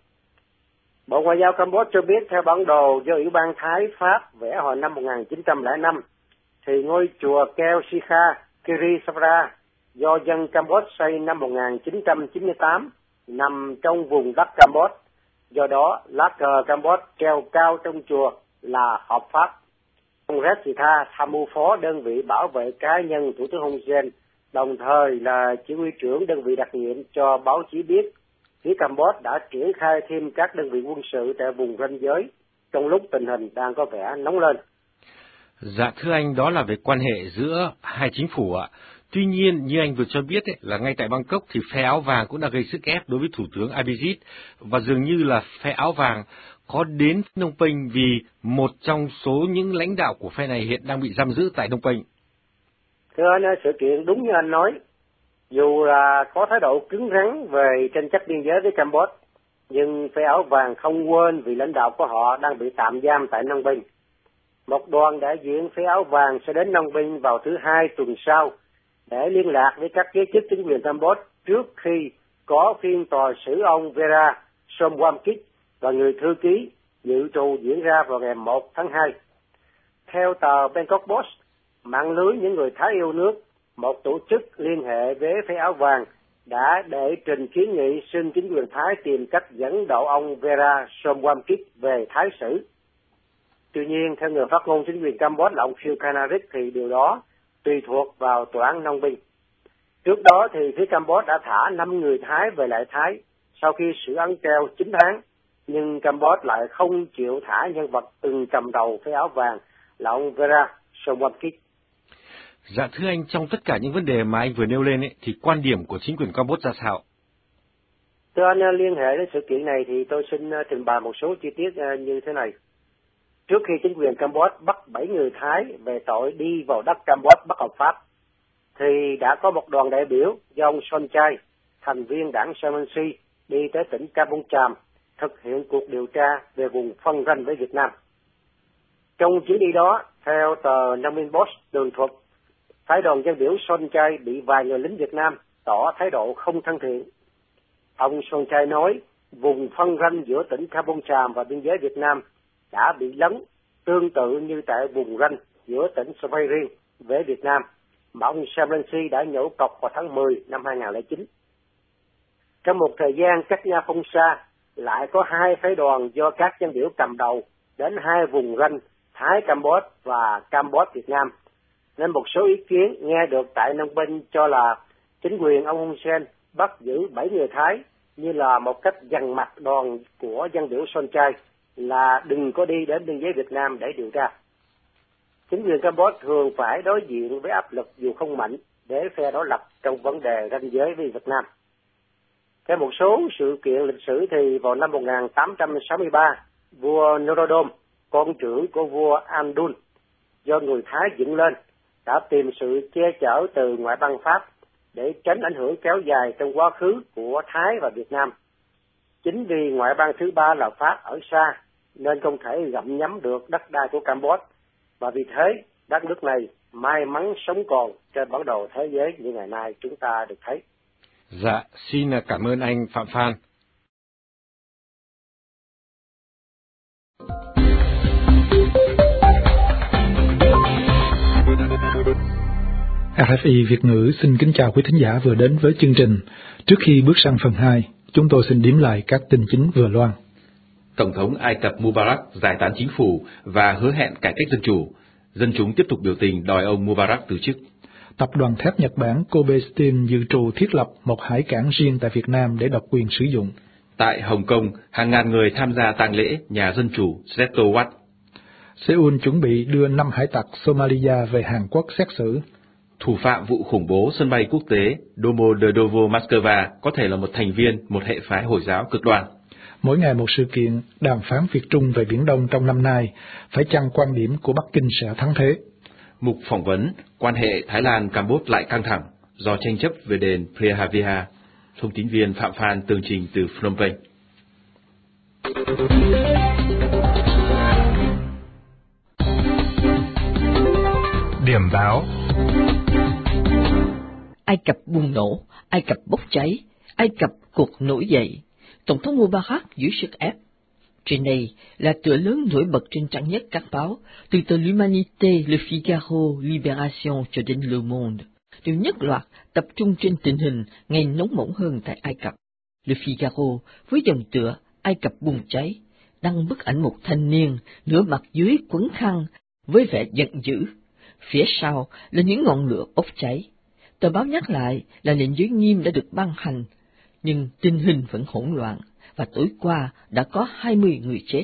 Bộ Ngoại giao Campuchia cho biết theo bản đồ do Ủy ban Thái Pháp vẽ hồi năm một nghìn chín trăm lẻ năm, thì ngôi chùa Keo Sikha Kiri Savara do dân Campuchia xây năm một nghìn chín trăm chín mươi tám nằm trong vùng đất Campuchia. Do đó, lá cờ Campuchia treo cao trong chùa là hợp pháp. Ông Resitha, tham mưu phó đơn vị bảo vệ cá nhân Thủ tướng Hun Sen, đồng thời là chỉ huy trưởng đơn vị đặc nhiệm, cho báo chí biết phía Campuchia đã triển khai thêm các đơn vị quân sự tại vùng ranh giới trong lúc tình hình đang có vẻ nóng lên. Dạ thưa anh, đó là về quan hệ giữa hai chính phủ ạ. Tuy nhiên, như anh vừa cho biết ấy, là ngay tại Bangkok thì phe áo vàng cũng đã gây sức ép đối với Thủ tướng Abhisit, và dường như là phe áo vàng có đến Phnom Penh vì một trong số những lãnh đạo của phe này hiện đang bị giam giữ tại Phnom Penh. Thưa anh, sự kiện đúng như anh nói, dù là có thái độ cứng rắn về tranh chấp biên giới với Campuchia, nhưng phe áo vàng không quên vị lãnh đạo của họ đang bị tạm giam tại Phnom Penh. Một đoàn đại diện phe áo vàng sẽ đến Phnom Penh vào thứ hai tuần sau để liên lạc với các giới chức chính quyền Campuchia trước khi có phiên tòa xử ông Vera Somwamkich và người thư ký dự trù diễn ra vào ngày một tháng hai. Theo tờ Bangkok Post, mạng lưới những người Thái yêu nước, một tổ chức liên hệ với phe áo vàng, đã đệ trình kiến nghị xin chính quyền Thái tìm cách dẫn độ ông Vera Somwamkich về Thái xử. Tuy nhiên, theo người phát ngôn chính quyền Campuchia là ông Phil Kanarik, thì điều đó tùy thuộc vào tòa án Phnom Penh. Trước đó thì phía Campuchia đã thả năm người Thái về lại Thái sau khi xử án treo chín tháng, nhưng Campuchia lại không chịu thả nhân vật từng cầm đầu phe áo vàng là ông Vera Somwamkich. Dạ thưa anh, trong tất cả những vấn đề mà anh vừa nêu lên ấy, thì quan điểm của chính quyền Campuchia ra sao? Thưa anh, liên hệ đến sự kiện này thì tôi xin trình bày một số chi tiết như thế này. Trước khi chính quyền Campuchia bắt bảy người Thái về tội đi vào đất Campuchia bất hợp pháp, thì đã có một đoàn đại biểu do ông Son Chai, thành viên đảng Samansi, đi tới tỉnh Kampong Cham thực hiện cuộc điều tra về vùng phân ranh với Việt Nam. Trong chuyến đi đó, theo tờ Phnom Penh Post tường thuật, phái đoàn dân biểu Son Chai bị vài người lính Việt Nam tỏ thái độ không thân thiện. Ông Son Chai nói vùng phân ranh giữa tỉnh Kampong Cham và biên giới Việt Nam đã bị lấn tương tự như tại vùng ranh giữa tỉnh Svay Rieng với Việt Nam mà ông Samansi đã nhổ cọc vào tháng mười năm hai nghìn không trăm lẻ chín. Trong một thời gian cách nhau không xa, lại có hai phái đoàn do các dân biểu cầm đầu đến hai vùng ranh Thái Campuchia và Campuchia Việt Nam, nên một số ý kiến nghe được tại Phnom Penh cho là chính quyền ông Hun Sen bắt giữ bảy người Thái như là một cách dằn mặt đoàn của dân biểu Son Chai là đừng có đi đến biên giới Việt Nam để điều tra. Chính quyền Campuchia thường phải đối diện với áp lực dù không mạnh để phe đối lập trong vấn đề ranh giới với Việt Nam. Theo một số sự kiện lịch sử thì vào năm một nghìn tám trăm sáu mươi ba, vua Norodom, con trưởng của vua Amdun, do người Thái dựng lên, đã tìm sự che chở từ ngoại bang Pháp để tránh ảnh hưởng kéo dài trong quá khứ của Thái và Việt Nam. Chính vì ngoại bang thứ ba là Pháp ở xa, nên không thể gặm nhấm được đất đai của Campuchia, và vì thế đất nước này may mắn sống còn trên bản đồ thế giới như ngày nay chúng ta được thấy. Dạ, xin cảm ơn anh Phạm Phan. rờ ép i Việt ngữ xin kính chào quý thính giả vừa đến với chương trình. Trước khi bước sang phần hai, chúng tôi xin điểm lại các tin chính vừa loan. Tổng thống Ai Cập Mubarak giải tán chính phủ và hứa hẹn cải cách dân chủ. Dân chúng tiếp tục biểu tình đòi ông Mubarak từ chức. Tập đoàn thép Nhật Bản Kobe Steel dự trù thiết lập một hải cảng riêng tại Việt Nam để độc quyền sử dụng. Tại Hồng Kông, hàng ngàn người tham gia tang lễ nhà dân chủ Seto Wat. Seoul chuẩn bị đưa năm hải tặc Somalia về Hàn Quốc xét xử. Thủ phạm vụ khủng bố sân bay quốc tế Domodedovo Moscow có thể là một thành viên một hệ phái Hồi giáo cực đoan. Mỗi ngày một sự kiện, đàm phán Việt-Trung về Biển Đông trong năm nay, phải chăng quan điểm của Bắc Kinh sẽ thắng thế? Mục phỏng vấn, quan hệ Thái Lan-Campuchia lại căng thẳng do tranh chấp về đền Prehaviha. Thông tín viên Phạm Phan tường trình từ Phnom Penh. Điểm báo. Ai Cập bùng nổ, Ai Cập bốc cháy, Ai Cập cuộc nổi dậy, Tổng thống Mubarak dưới sức ép. Trên đây là tựa lớn nổi bật trên trang nhất các báo, từ tờ L'Humanité, Le Figaro, Libération cho đến Le Monde, đều nhất loạt tập trung trên tình hình ngày nóng bỏng hơn tại Ai Cập. Le Figaro với dòng tựa Ai Cập bùng cháy, đăng bức ảnh một thanh niên nửa mặt dưới quấn khăn với vẻ giận dữ, phía sau là những ngọn lửa bốc cháy. Tờ báo nhắc lại là lệnh giới nghiêm đã được ban hành, nhưng tình hình vẫn hỗn loạn, và tối qua đã có hai mươi người chết.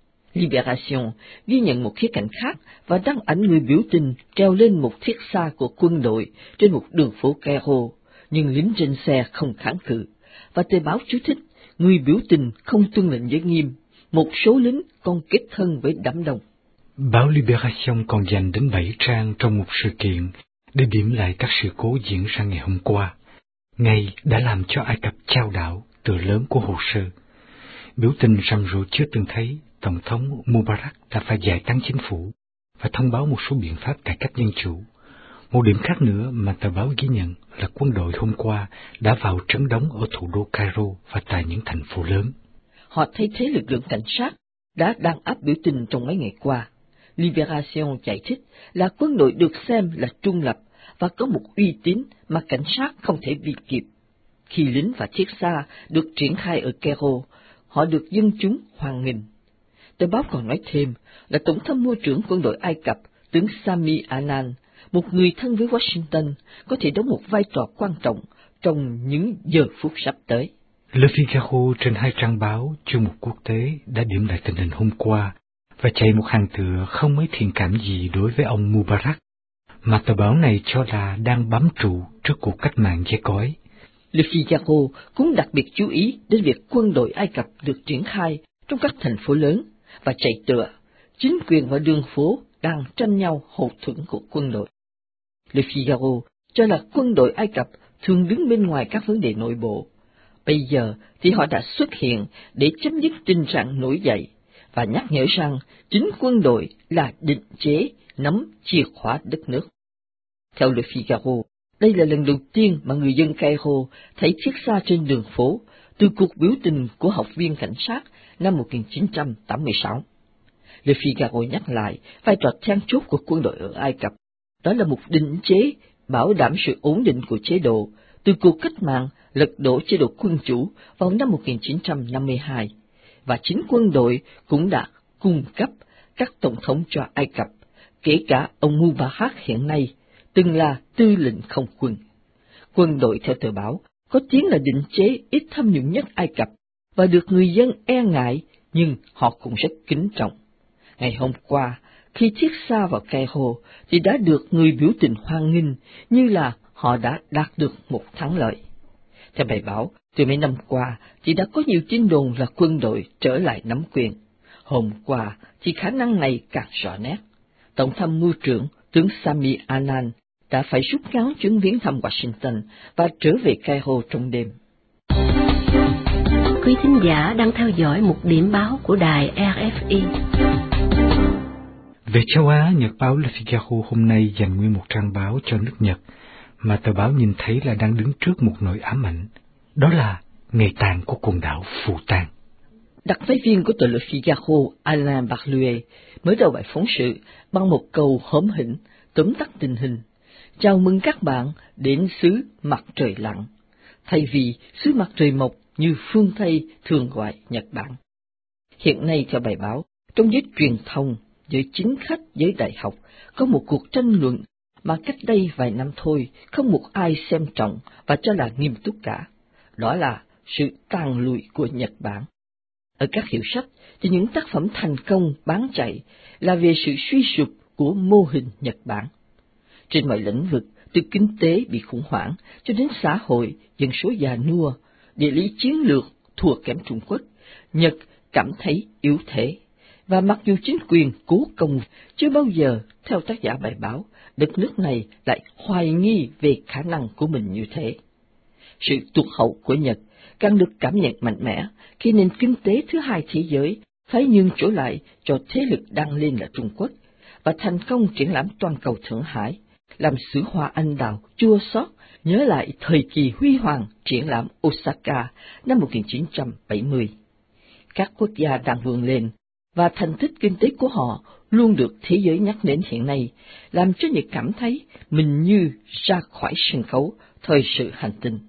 Libération ghi nhận một khía cạnh khác và đăng ảnh người biểu tình treo lên một thiết xa của quân đội trên một đường phố Cairo, nhưng lính trên xe không kháng cự. Và tờ báo chú thích, người biểu tình không tuân lệnh giới nghiêm, một số lính còn kết thân với đám đông. Báo Libération còn dành đến bảy trang trong một sự kiện để điểm lại các sự cố diễn ra ngày hôm qua, ngày đã làm cho Ai Cập chao đảo tựa lớn của hồ sơ. Biểu tình rầm rộ chưa từng thấy, Tổng thống Mubarak đã phải giải tán chính phủ và thông báo một số biện pháp cải cách dân chủ. Một điểm khác nữa mà tờ báo ghi nhận là quân đội hôm qua đã vào trấn đóng ở thủ đô Cairo và tại những thành phố lớn. Họ thay thế lực lượng cảnh sát đã đàn áp biểu tình trong mấy ngày qua. Libération giải thích là quân đội được xem là trung lập và có một uy tín mà cảnh sát không thể bị kịp. Khi lính và thiết xa được triển khai ở Cairo, họ được dân chúng hoan nghênh. Tờ báo còn nói thêm là Tổng tham mưu trưởng quân đội Ai Cập, tướng Sami Anan, một người thân với Washington, có thể đóng một vai trò quan trọng trong những giờ phút sắp tới. Le Figaro trên hai trang báo chuyên mục quốc tế đã điểm lại tình hình hôm qua và chạy một hàng tựa không mấy thiện cảm gì đối với ông Mubarak, mà tờ báo này cho là đang bám trụ trước cuộc cách mạng giấy cói. Le Figaro cũng đặc biệt chú ý đến việc quân đội Ai Cập được triển khai trong các thành phố lớn và chạy tựa, chính quyền và đường phố đang tranh nhau hậu thuẫn của quân đội. Le Figaro cho là quân đội Ai Cập thường đứng bên ngoài các vấn đề nội bộ. Bây giờ thì họ đã xuất hiện để chấm dứt tình trạng nổi dậy và nhắc nhở rằng chính quân đội là định chế nắm chìa khóa đất nước. Theo Le Figaro, đây là lần đầu tiên mà người dân Cairo thấy thiết xa trên đường phố từ cuộc biểu tình của học viên cảnh sát năm một nghìn chín trăm tám mươi sáu. Le Figaro nhắc lại vai trò then chốt của quân đội ở Ai Cập, đó là một định chế bảo đảm sự ổn định của chế độ từ cuộc cách mạng lật đổ chế độ quân chủ vào năm một nghìn chín trăm năm mươi hai, và chính quân đội cũng đã cung cấp các tổng thống cho Ai Cập, kể cả ông Mubarak hiện nay từng là tư lệnh không quân. Quân đội theo tờ báo có tiếng là định chế ít tham nhũng nhất Ai Cập và được người dân e ngại, nhưng họ cũng rất kính trọng. Ngày hôm qua, khi thiết xa vào Cairo thì đã được người biểu tình hoan nghênh như là họ đã đạt được một thắng lợi. Theo bài báo, từ mấy năm qua thì đã có nhiều tin đồn là quân đội trở lại nắm quyền. Hôm qua thì khả năng này càng rõ nét. Tổng tham mưu trưởng tướng Sami Anan đã phải rút ngắn chuyến viếng thăm Washington và trở về Cairo trong đêm. Quý thính giả đang theo dõi một điểm báo của đài rờ ép i. Về châu Á, nhật báo Le Figaro hôm nay dành nguyên một trang báo cho nước Nhật, mà tờ báo nhìn thấy là đang đứng trước một nỗi ám ảnh, đó là ngày tàn của quần đảo Phù Tang. Đặc phái viên của tờ Le Figaro Alain Barluet mới đầu bài phóng sự bằng một câu hóm hỉnh tóm tắt tình hình: chào mừng các bạn đến xứ mặt trời lặn, thay vì xứ mặt trời mọc như phương Tây thường gọi Nhật Bản. Hiện nay, theo bài báo, trong giới truyền thông, giới chính khách, giới đại học có một cuộc tranh luận mà cách đây vài năm thôi không một ai xem trọng và cho là nghiêm túc cả. Đó là sự tàn lụi của Nhật Bản. Ở các hiệu sách thì những tác phẩm thành công bán chạy là về sự suy sụp của mô hình Nhật Bản. Trên mọi lĩnh vực, từ kinh tế bị khủng hoảng cho đến xã hội, dân số già nua, địa lý chiến lược thua kém Trung Quốc, Nhật cảm thấy yếu thế. Và mặc dù chính quyền cố công, chưa bao giờ, theo tác giả bài báo, đất nước này lại hoài nghi về khả năng của mình như thế. Sự tụt hậu của Nhật càng được cảm nhận mạnh mẽ khi nền kinh tế thứ hai thế giới phải nhường chỗ lại cho thế lực đang lên là Trung Quốc, và thành công triển lãm toàn cầu Thượng Hải làm xứ hoa anh đào chua xót nhớ lại thời kỳ huy hoàng triển lãm Osaka năm một nghìn chín trăm bảy mươi. Các quốc gia đang vươn lên và thành tích kinh tế của họ luôn được thế giới nhắc đến hiện nay, làm cho Nhật cảm thấy mình như ra khỏi sân khấu thời sự hành tinh.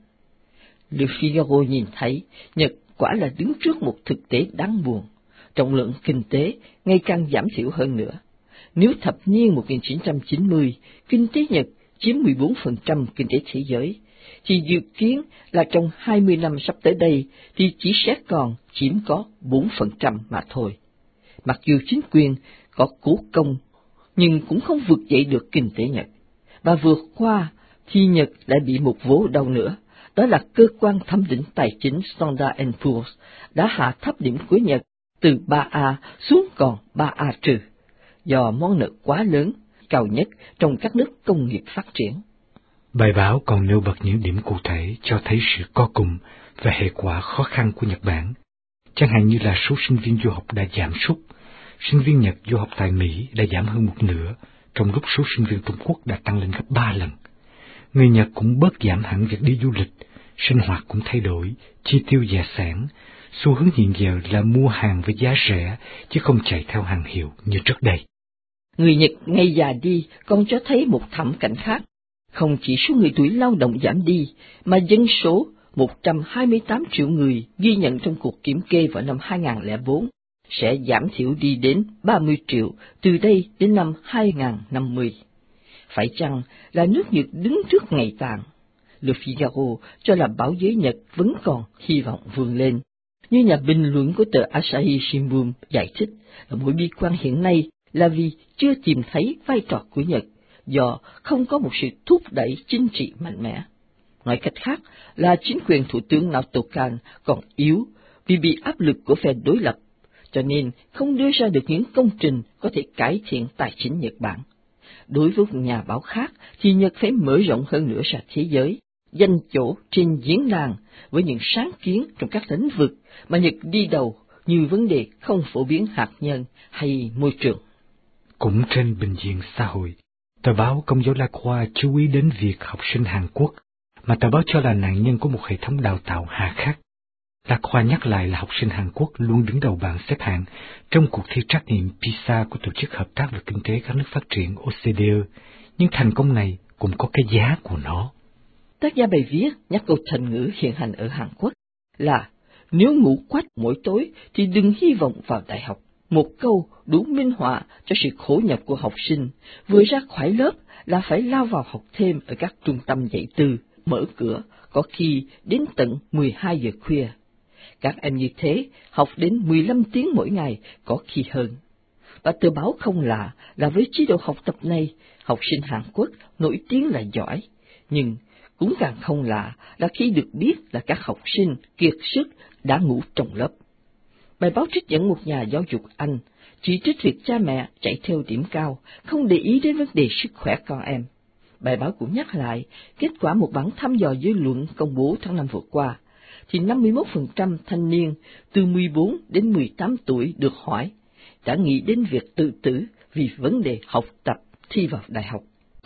Le Figaro nhìn thấy Nhật quả là đứng trước một thực tế đáng buồn, trọng lượng kinh tế ngày càng giảm thiểu hơn nữa. Nếu thập niên một nghìn chín trăm chín mươi, kinh tế Nhật chiếm mười bốn phần trăm kinh tế thế giới, thì dự kiến là trong hai mươi năm sắp tới đây thì chỉ sẽ còn chiếm có bốn phần trăm mà thôi. Mặc dù chính quyền có cố công, nhưng cũng không vượt dậy được kinh tế Nhật. Và vượt qua thì Nhật lại bị một vố đau nữa, đó là cơ quan thẩm định tài chính Standard and Poor's đã hạ thấp điểm của Nhật từ ba A xuống còn ba A trừ, do món nợ quá lớn, cao nhất trong các nước công nghiệp phát triển. Bài báo còn nêu bật những điểm cụ thể cho thấy sự co cụm và hệ quả khó khăn của Nhật Bản, chẳng hạn như là số sinh viên du học đã giảm sút. Sinh viên Nhật du học tại Mỹ đã giảm hơn một nửa, trong lúc số sinh viên Trung Quốc đã tăng lên gấp ba lần. Người Nhật cũng bớt giảm hẳn việc đi du lịch, sinh hoạt cũng thay đổi, chi tiêu gia sản. Xu hướng hiện giờ là mua hàng với giá rẻ, chứ không chạy theo hàng hiệu như trước đây. Người Nhật ngày già đi còn cho thấy một thảm cảnh khác. Không chỉ số người tuổi lao động giảm đi, mà dân số một trăm hai mươi tám triệu người ghi nhận trong cuộc kiểm kê vào năm hai nghìn không trăm lẻ bốn sẽ giảm thiểu đi đến ba mươi triệu từ đây đến năm hai nghìn không trăm năm mươi. Phải chăng là nước Nhật đứng trước ngày tàn? Le Figaro cho là báo giới Nhật vẫn còn hy vọng vươn lên. Như nhà bình luận của tờ Asahi Shimbun giải thích, mối bi quan hiện nay là vì chưa tìm thấy vai trò của Nhật, do không có một sự thúc đẩy chính trị mạnh mẽ. Nói cách khác là chính quyền Thủ tướng Naoto Kan còn yếu vì bị áp lực của phe đối lập, cho nên không đưa ra được những công trình có thể cải thiện tài chính Nhật Bản. Đối với nhà báo khác thì Nhật phải mở rộng hơn nữa ra thế giới, giành chỗ trên diễn đàn với những sáng kiến trong các lĩnh vực mà Nhật đi đầu như vấn đề không phổ biến hạt nhân hay môi trường. Cũng trên bình diện xã hội, tờ báo Công giáo La Croix chú ý đến việc học sinh Hàn Quốc, mà tờ báo cho là nạn nhân của một hệ thống đào tạo hà khắc. La Croix nhắc lại là học sinh Hàn Quốc luôn đứng đầu bảng xếp hạng trong cuộc thi trắc nghiệm PISA của Tổ chức Hợp tác về Kinh tế các nước phát triển O C D E, nhưng thành công này cũng có cái giá của nó. Tác giả bài viết nhắc câu thành ngữ hiện hành ở Hàn Quốc là nếu ngủ quách mỗi tối thì đừng hy vọng vào đại học. Một câu đủ minh họa cho sự khổ nhọc của học sinh, vừa ra khỏi lớp là phải lao vào học thêm ở các trung tâm dạy tư, mở cửa, có khi đến tận mười hai giờ khuya. Các em như thế học đến mười lăm tiếng mỗi ngày, có khi hơn. Và tờ báo không lạ là với chế độ học tập này, học sinh Hàn Quốc nổi tiếng là giỏi, nhưng cũng càng không lạ là khi được biết là các học sinh kiệt sức đã ngủ trong lớp. Bài báo trích dẫn một nhà giáo dục Anh, chỉ trích việc cha mẹ chạy theo điểm cao, không để ý đến vấn đề sức khỏe con em. Bài báo cũng nhắc lại kết quả một bản thăm dò dư luận công bố tháng năm vừa qua, thì năm mươi mốt phần trăm thanh niên từ mười bốn đến mười tám tuổi được hỏi đã nghĩ đến việc tự tử vì vấn đề học tập thi vào đại học.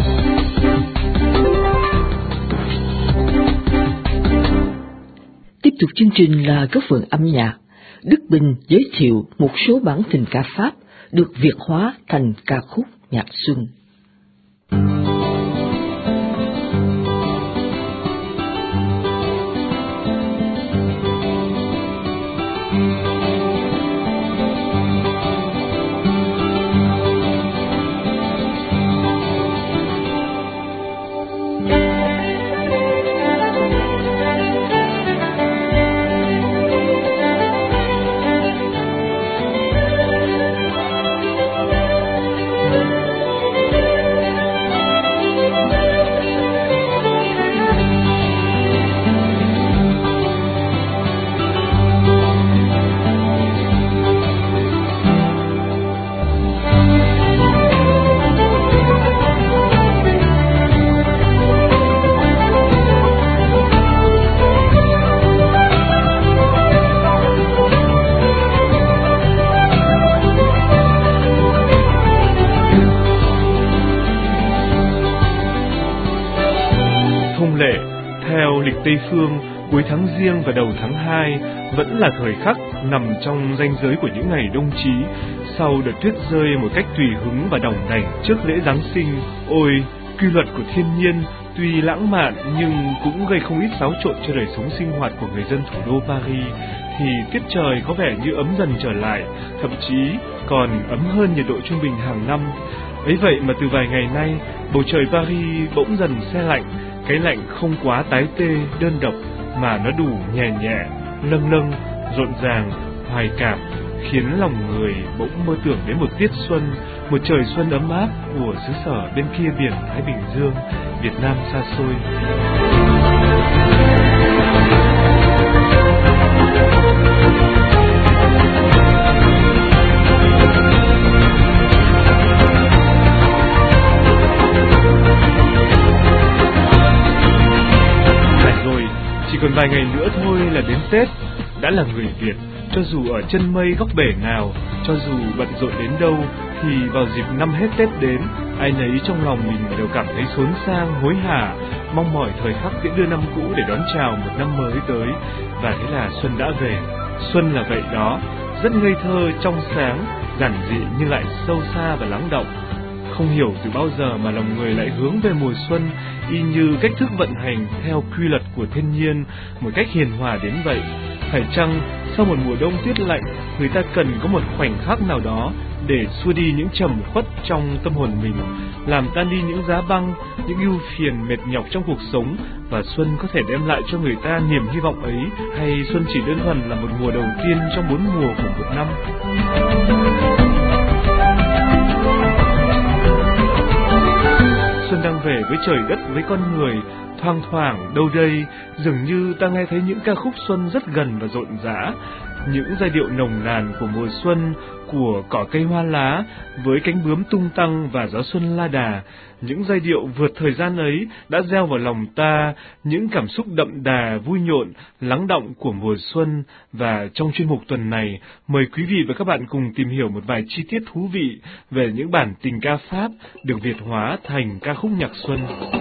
Tiếp tục chương trình là góc vườn âm nhạc. Đức Bình giới thiệu một số bản tình ca Pháp được Việt hóa thành ca khúc nhạc xuân. Tây Phương, cuối tháng Giêng và đầu tháng hai vẫn là thời khắc nằm trong ranh giới của những ngày đông chí, sau đợt tuyết rơi một cách tùy hứng và đỏng đảnh trước lễ Giáng sinh. Ôi, quy luật của thiên nhiên tuy lãng mạn nhưng cũng gây không ít xáo trộn cho đời sống sinh hoạt của người dân thủ đô Paris, thì tiết trời có vẻ như ấm dần trở lại, thậm chí còn ấm hơn nhiệt độ trung bình hàng năm. Ấy vậy mà từ vài ngày nay, bầu trời Paris bỗng dần se lạnh, cái lạnh không quá tái tê, đơn độc, mà nó đủ nhẹ nhẹ, lâng lâng, rộn ràng, hoài cảm, khiến lòng người bỗng mơ tưởng đến một tiết xuân, một trời xuân ấm áp của xứ sở bên kia biển Thái Bình Dương, Việt Nam xa xôi. Chỉ còn vài ngày nữa thôi là đến Tết. Đã là người Việt, cho dù ở chân mây góc bể nào, cho dù bận rộn đến đâu, thì vào dịp năm hết Tết đến, ai nấy trong lòng mình đều cảm thấy xốn sang, hối hả, mong mỏi thời khắc tiễn đưa năm cũ để đón chào một năm mới tới. Và thế là xuân đã về. Xuân là vậy đó, rất ngây thơ, trong sáng, giản dị nhưng lại sâu xa và lắng động. Không hiểu từ bao giờ mà lòng người lại hướng về mùa xuân, y như cách thức vận hành theo quy luật của thiên nhiên, một cách hiền hòa đến vậy. Phải chăng sau một mùa đông tuyết lạnh, người ta cần có một khoảnh khắc nào đó để xua đi những trầm khuất trong tâm hồn mình, làm tan đi những giá băng, những ưu phiền mệt nhọc trong cuộc sống, và xuân có thể đem lại cho người ta niềm hy vọng ấy, hay xuân chỉ đơn thuần là một mùa đầu tiên trong bốn mùa của một năm? Xuân đang về với trời đất, với con người, thoang thoảng đâu đây, dường như ta nghe thấy những ca khúc xuân rất gần và rộn rã, những giai điệu nồng nàn của mùa xuân, của cỏ cây hoa lá, với cánh bướm tung tăng và gió xuân la đà. Những giai điệu vượt thời gian ấy đã gieo vào lòng ta những cảm xúc đậm đà, vui nhộn, lắng động của mùa xuân. Và trong chuyên mục tuần này, mời quý vị và các bạn cùng tìm hiểu một vài chi tiết thú vị về những bản tình ca Pháp được Việt hóa thành ca khúc nhạc xuân.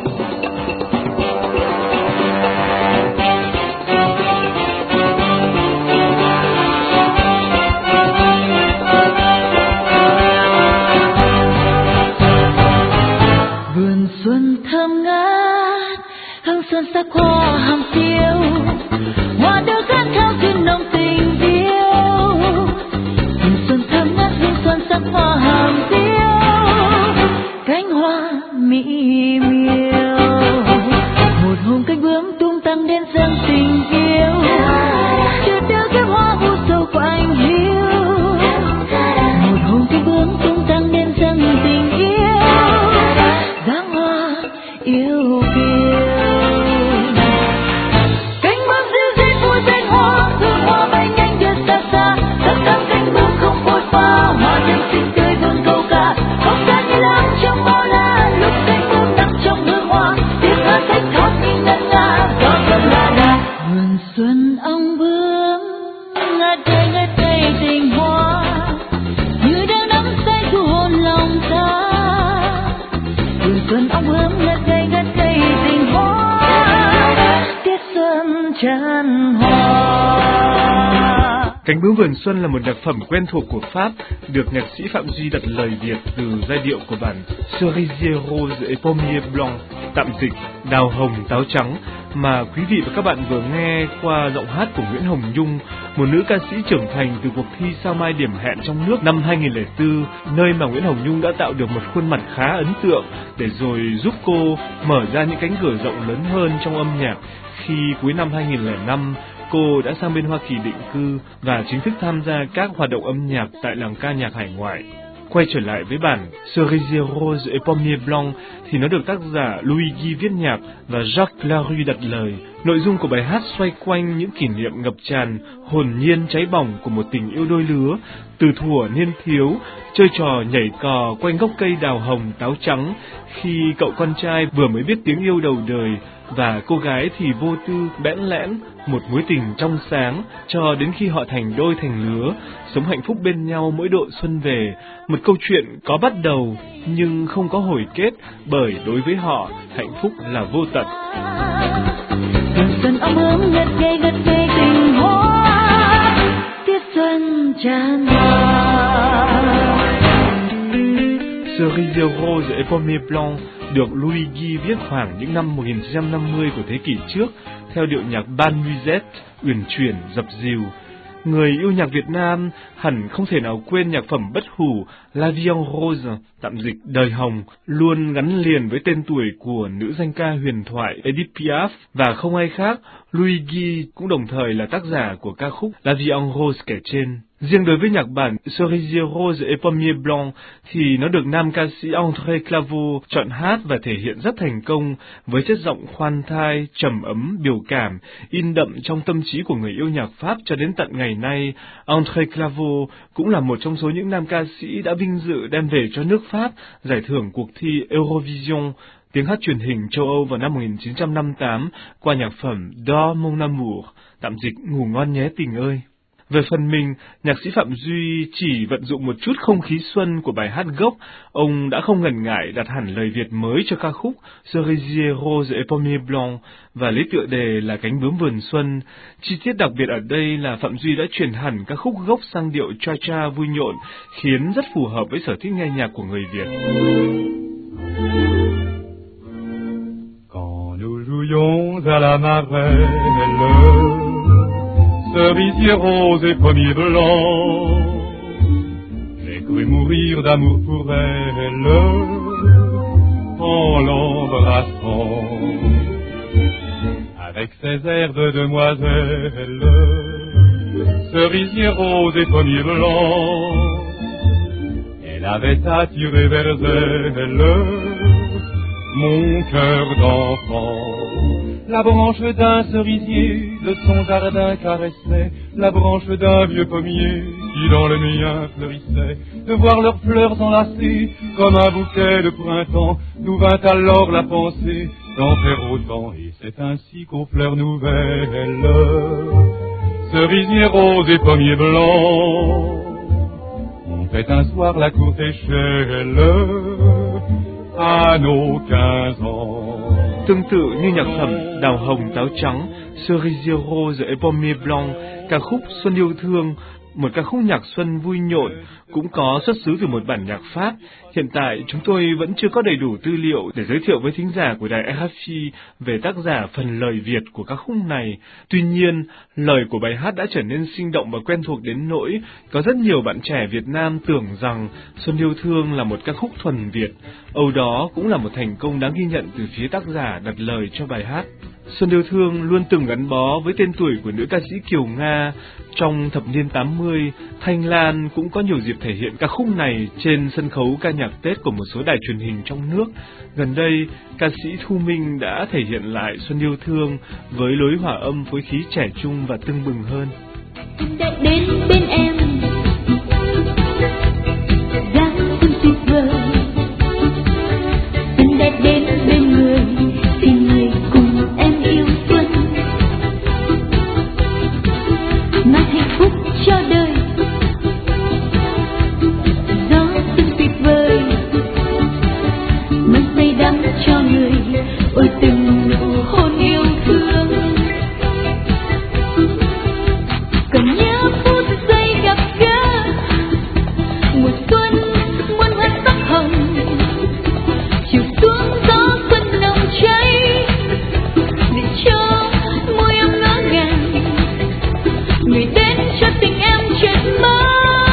Xuân thơm ngát, hương xuân sắc hoa hàm tiêu, hoa đỡ khát khao duyên nồng tình yêu. Hương xuân thơm ngát, hương xuân sắc hoa hàm tiêu, cánh hoa mỹ miều. Một hôm cánh bướm tung tăng đến dâng tình yêu, chưa đỡ kiếp hoa u sầu của anh hiu. Một hôm cánh bướm tung tăng đến dâng tình yêu, yêu kiều. Cánh bướm dịu dít mùi danh hoa, hương hoa bay nhanh đưa xa xa. Tất cả cánh bướm không vội pha, hoa nhân xinh tươi vương câu ca. Không gian như lãng trong bao la, lúc cánh bướm nằm trong hương hoa, tiếng hát thanh thoát như ngân nga, gió còn la đà. Vườn xuân ong bướm ngát cây ngát cây tình hoa, như đang nắm say thu hồn lòng ta. Vườn xuân ong bướm ngát cây ngát cây tình hoa, tiết xuân tràn hoa. Cánh bướm vườn xuân là một nhạc phẩm quen thuộc của Pháp, được nhạc sĩ Phạm Duy đặt lời Việt từ giai điệu của bản Cerisier Rose et Pommier Blanc, tạm dịch đào hồng táo trắng, mà quý vị và các bạn vừa nghe qua giọng hát của Nguyễn Hồng Nhung, một nữ ca sĩ trưởng thành từ cuộc thi Sao Mai Điểm Hẹn trong nước năm hai nghìn lẻ bốn, nơi mà Nguyễn Hồng Nhung đã tạo được một khuôn mặt khá ấn tượng, để rồi giúp cô mở ra những cánh cửa rộng lớn hơn trong âm nhạc khi cuối năm hai nghìn lẻ năm cô đã sang bên Hoa Kỳ định cư và chính thức tham gia các hoạt động âm nhạc tại làng ca nhạc hải ngoại. Quay trở lại với bản Cerisier Rose et Pommier Blanc thì nó được tác giả Louis Guy viết nhạc và Jacques Larue đặt lời. Nội dung của bài hát xoay quanh những kỷ niệm ngập tràn, hồn nhiên cháy bỏng của một tình yêu đôi lứa, từ thuở niên thiếu, chơi trò nhảy cò quanh gốc cây đào hồng táo trắng khi cậu con trai vừa mới biết tiếng yêu đầu đời, và cô gái thì vô tư, bẽn lẽn, một mối tình trong sáng, cho đến khi họ thành đôi thành lứa, sống hạnh phúc bên nhau mỗi độ xuân về. Một câu chuyện có bắt đầu nhưng không có hồi kết, bởi đối với họ, hạnh phúc là vô tận. Vườn xuân ấm ướm ngất ngây ngất ngây tình hoa tiết xuân tràn hòa. Cerise rose et pommier blanc được Louis Guy viết khoảng những năm một nghìn chín trăm năm mươi của thế kỷ trước theo điệu nhạc ban musette, uyển chuyển, dập dìu. Người yêu nhạc Việt Nam hẳn không thể nào quên nhạc phẩm bất hủ La Vie en Rose, tạm dịch Đời Hồng, luôn gắn liền với tên tuổi của nữ danh ca huyền thoại Edith Piaf, và không ai khác, Louis Guy cũng đồng thời là tác giả của ca khúc La Vie en Rose kể trên. Riêng đối với nhạc bản Cerise rose et pommier blanc thì nó được nam ca sĩ André Claveau chọn hát và thể hiện rất thành công với chất giọng khoan thai, trầm ấm, biểu cảm, in đậm trong tâm trí của người yêu nhạc Pháp cho đến tận ngày nay. André Claveau cũng là một trong số những nam ca sĩ đã vinh dự đem về cho nước Pháp giải thưởng cuộc thi Eurovision tiếng hát truyền hình châu Âu vào năm một nghìn chín trăm năm mươi tám qua nhạc phẩm Dors mon amour, tạm dịch Ngủ ngon nhé tình ơi. Về phần mình, nhạc sĩ Phạm Duy chỉ vận dụng một chút không khí xuân của bài hát gốc, ông đã không ngần ngại đặt hẳn lời Việt mới cho ca khúc Cerise rose et pommier blanc và lấy tựa đề là Cánh bướm vườn xuân. Chi tiết đặc biệt ở đây là Phạm Duy đã chuyển hẳn ca khúc gốc sang điệu cha cha vui nhộn, khiến rất phù hợp với sở thích nghe nhạc của người Việt. Quand nous jouions à la marelle, cerisier rose et pommier blanc, j'ai cru mourir d'amour pour elle en l'embrassant avec ses airs de demoiselle. Cerisier rose et pommier blanc, elle avait attiré vers elle mon cœur d'enfant. La branche d'un cerisier de son jardin caressait la branche d'un vieux pommier qui dans le mien fleurissait. De voir leurs fleurs enlacées comme un bouquet de printemps, nous vint alors la pensée d'en faire autant, et c'est ainsi qu'aux fleurs nouvelles, cerisier rose et pommier blanc, on fait un soir la courte échelle à nos quinze ans. Tương tự như nhạc phẩm Đào hồng táo trắng, Cerise rose et pommier blanc, ca khúc Xuân yêu thương, một ca khúc nhạc xuân vui nhộn, cũng có xuất xứ từ một bản nhạc Pháp. Hiện tại chúng tôi vẫn chưa có đầy đủ tư liệu để giới thiệu với thính giả của đài R F I về tác giả phần lời Việt của ca khúc này. Tuy nhiên, lời của bài hát đã trở nên sinh động và quen thuộc đến nỗi có rất nhiều bạn trẻ Việt Nam tưởng rằng Xuân yêu thương là một ca khúc thuần Việt. Âu đó cũng là một thành công đáng ghi nhận từ phía tác giả đặt lời cho bài hát. Xuân yêu thương luôn từng gắn bó với tên tuổi của nữ ca sĩ Kiều Nga. Trong thập niên tám mươi, Thanh Lan cũng có nhiều dịp thể hiện ca khúc này trên sân khấu ca nhạc Tết của một số đài truyền hình trong nước. Gần đây, ca sĩ Thu Minh đã thể hiện lại Xuân yêu thương với lối hòa âm phối khí trẻ trung và tưng bừng hơn. Đến bên em dáng xuân tuyệt vời, xuân đẹp đến bên người, xin người cùng em yêu xuân, mang hạnh phúc cho đời. Gió xuân tuyệt vời, mang say đắm cho người, ôi từng nụ hôn yêu thương. Còn nhớ phút giây gặp gỡ, mùa xuân muôn hoa sắc hồng, chiều xuống gió xuân nồng cháy, để cho môi em ngỡ ngàng, người đến cho tình em chuyện mơ,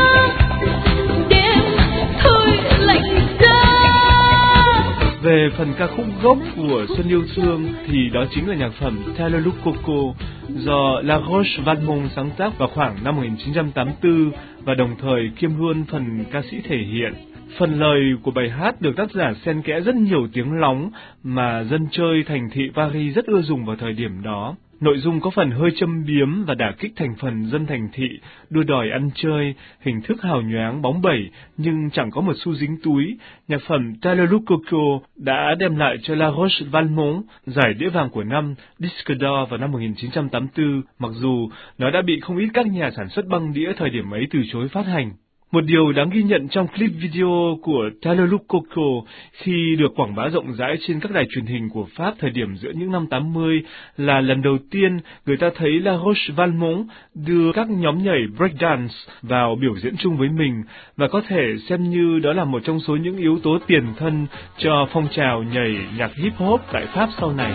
đêm thôi lạnh giá. Về phần ca khúc gốc của Xuân yêu thương thì đó chính là nhạc phẩm Tell Look Coco do La Roche Valmont sáng tác vào khoảng năm một nghìn chín trăm tám mươi tư và đồng thời kiêm luôn phần ca sĩ thể hiện. Phần lời của bài hát được tác giả xen kẽ rất nhiều tiếng lóng mà dân chơi thành thị Paris rất ưa dùng vào thời điểm đó. Nội dung có phần hơi châm biếm và đả kích thành phần dân thành thị, đua đòi ăn chơi, hình thức hào nhoáng bóng bẩy nhưng chẳng có một xu dính túi. Nhạc phẩm Tell Look Coco đã đem lại cho La Roche Valmont giải đĩa vàng của năm Disque d'Or vào năm một nghìn chín trăm tám mươi tư, mặc dù nó đã bị không ít các nhà sản xuất băng đĩa thời điểm ấy từ chối phát hành. Một điều đáng ghi nhận trong clip video của Taylor Look Coco khi được quảng bá rộng rãi trên các đài truyền hình của Pháp thời điểm giữa những năm tám mươi là lần đầu tiên người ta thấy La Roche-Valmont đưa các nhóm nhảy breakdance vào biểu diễn chung với mình, và có thể xem như đó là một trong số những yếu tố tiền thân cho phong trào nhảy nhạc hip hop tại Pháp sau này.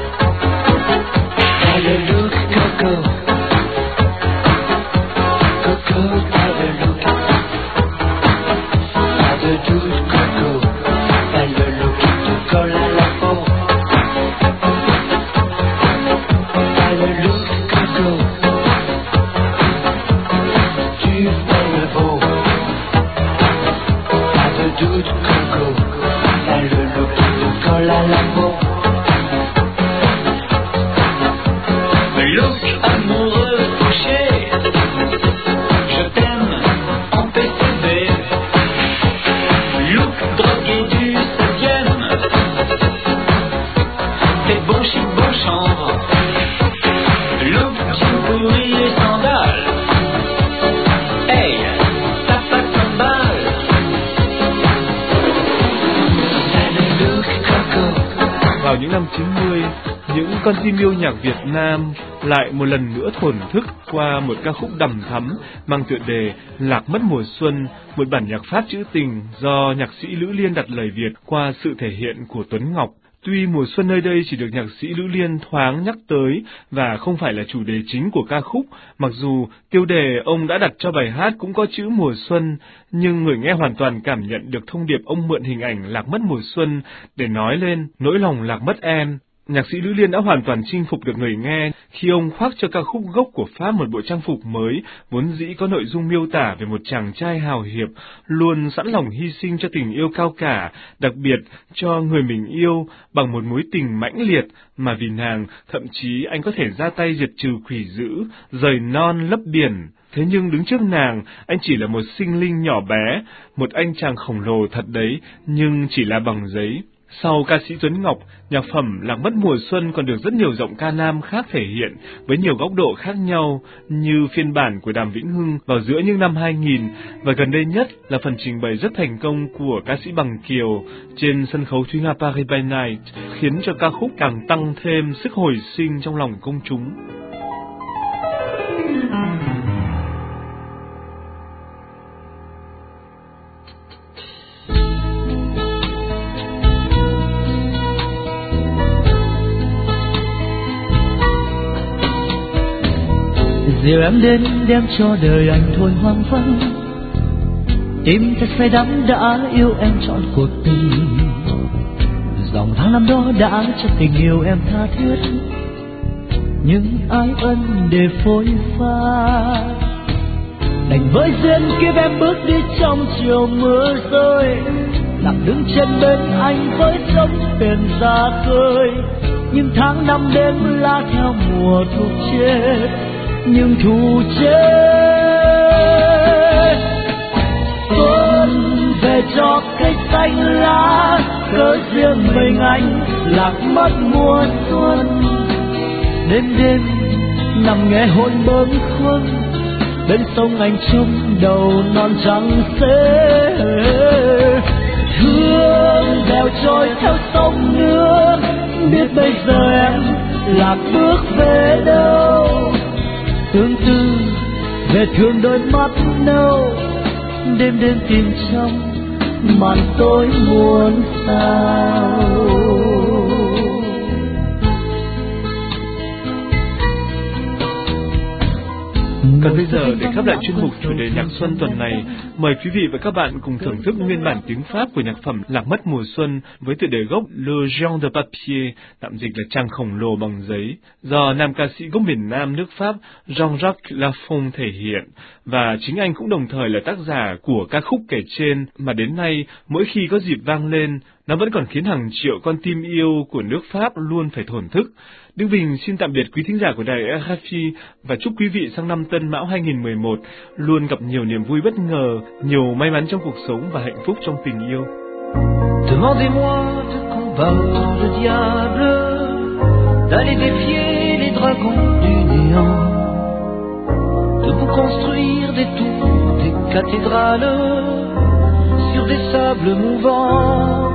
Vào những năm chín mươi, những con tim yêu nhạc Việt Nam lại một lần nữa thổn thức qua một ca khúc đằm thắm mang tựa đề Lạc mất mùa xuân, một bản nhạc Pháp trữ tình do nhạc sĩ Lữ Liên đặt lời Việt qua sự thể hiện của Tuấn Ngọc. Tuy mùa xuân nơi đây chỉ được nhạc sĩ Lữ Liên thoáng nhắc tới và không phải là chủ đề chính của ca khúc, mặc dù tiêu đề ông đã đặt cho bài hát cũng có chữ mùa xuân, nhưng người nghe hoàn toàn cảm nhận được thông điệp ông mượn hình ảnh lạc mất mùa xuân để nói lên nỗi lòng lạc mất em. Nhạc sĩ Lữ Liên đã hoàn toàn chinh phục được người nghe khi ông khoác cho ca khúc gốc của Pháp một bộ trang phục mới, vốn dĩ có nội dung miêu tả về một chàng trai hào hiệp, luôn sẵn lòng hy sinh cho tình yêu cao cả, đặc biệt cho người mình yêu bằng một mối tình mãnh liệt, mà vì nàng, thậm chí anh có thể ra tay diệt trừ quỷ dữ, rời non lấp biển. Thế nhưng đứng trước nàng, anh chỉ là một sinh linh nhỏ bé, một anh chàng khổng lồ thật đấy, nhưng chỉ là bằng giấy. Sau ca sĩ Tuấn Ngọc, nhạc phẩm Lạc mất mùa xuân còn được rất nhiều giọng ca nam khác thể hiện với nhiều góc độ khác nhau, như phiên bản của Đàm Vĩnh Hưng vào giữa những năm hai nghìn, và gần đây nhất là phần trình bày rất thành công của ca sĩ Bằng Kiều trên sân khấu Thúy Nga Paris by Night, khiến cho ca khúc càng tăng thêm sức hồi sinh trong lòng công chúng. Dìu em đến đem cho đời anh thôi hoang vắng, tim ta say đắm đã yêu em trọn cuộc tình. Dòng tháng năm đó đã cho tình yêu em tha thiết, nhưng ai ân để phôi pha. Đành với duyên kiếp em bước đi trong chiều mưa rơi, lặng đứng trên bên anh với sóng tiền ra khơi. Nhưng tháng năm đêm lá theo mùa thu chết, nhưng thù chết. Xuân về cho cây xanh lá, cớ riêng mình anh lạc mất mùa xuân. Đêm đêm nằm nghe hôn bướm khuâng, bên sông anh trông đầu non trắng xế. Thương bèo trôi theo sông nước, biết bây giờ em lạc bước về đâu. Tương tư về thương đôi mắt nâu, đêm đêm tìm trong màn tối muôn sao. Còn bây giờ, để khép lại chuyên mục chủ đề nhạc xuân tuần này, mời quý vị và các bạn cùng thưởng thức nguyên bản tiếng Pháp của nhạc phẩm Lạc mất mùa xuân với tựa đề gốc Le Géant de Papier, tạm dịch là Chàng khổng lồ bằng giấy, do nam ca sĩ gốc miền Nam nước Pháp Jean-Jacques Lafont thể hiện, và chính anh cũng đồng thời là tác giả của ca khúc kể trên, mà đến nay mỗi khi có dịp vang lên, nó vẫn còn khiến hàng triệu con tim yêu của nước Pháp luôn phải thổn thức. Đức Bình xin tạm biệt quý thính giả của đài rờ ép i và chúc quý vị sang năm Tân Mão hai nghìn mười một luôn gặp nhiều niềm vui bất ngờ, nhiều may mắn trong cuộc sống và hạnh phúc trong tình yêu. Demandez-moi de combattre le diable, d'aller défier les dragons du néant, de vous construire des tours, des cathédrales sur des sables mouvants.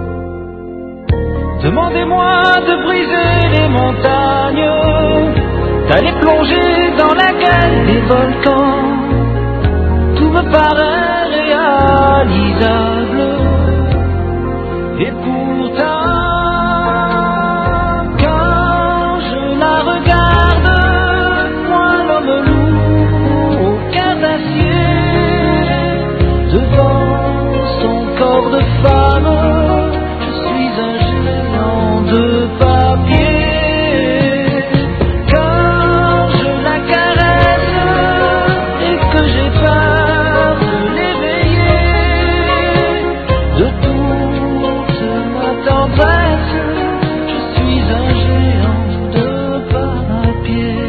Demandez-moi de briser les montagnes, d'aller plonger dans la gueule des volcans. Tout me paraît réalisable, et pourtant, quand je la regarde, moi l'homme loup au cœur d'acier, devant son corps de femme, je suis un géant de papier. Quand je la caresse et que j'ai peur de l'éveiller, de toute ma tendresse, je suis un géant de papier.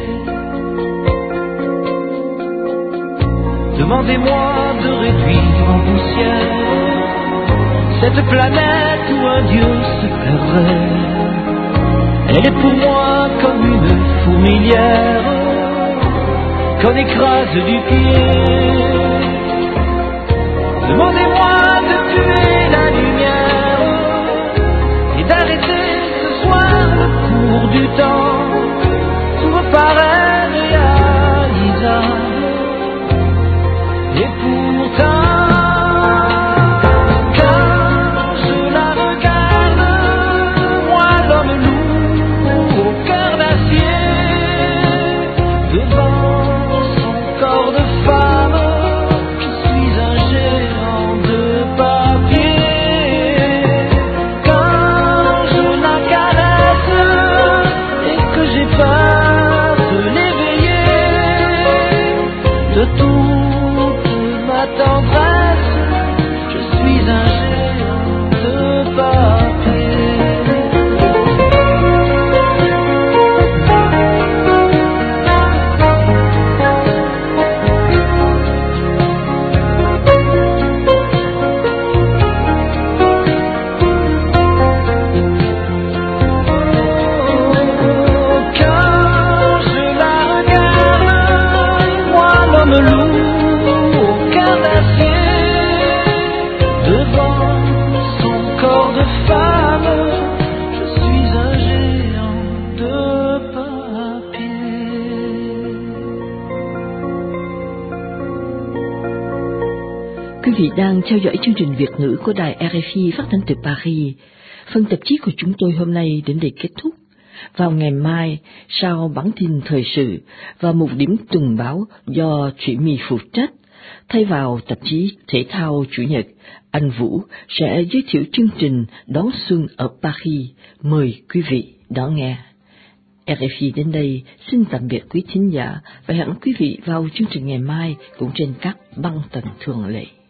Demandez-moi de réduire en poussière cette planète où un dieu se perdrait. Elle est pour moi comme une fourmilière qu'on écrase du pied. Demandez-moi de tuer la lumière et d'arrêter ce soir le cours du temps. Tout me paraît réalisable, et pourtant, quand je la regarde, moi l'homme loup au cœur d'acier, devant son corps de femme, je suis un géant de papier. Quand je la caresse et que j'ai peur de l'éveiller, de toute ma tendresse, je suis un géant de papier. Quand je la regarde, moi l'homme loup au cœur d'acier, devant son corps de femme, je suis un géant de papier. Quý vị đang theo dõi chương trình Việt ngữ của đài rờ ép i phát thanh từ Paris. Phần tạp chí của chúng tôi hôm nay đến đây kết thúc. Vào ngày mai, sau bản tin thời sự và một điểm tuần báo do Thủy My phụ trách, thay vào tạp chí thể thao Chủ nhật, anh Vũ sẽ giới thiệu chương trình đón xuân ở Paris. Mời quý vị đón nghe. rờ ép i đến đây xin tạm biệt quý thính giả và hẹn quý vị vào chương trình ngày mai cũng trên các băng tần thường lệ.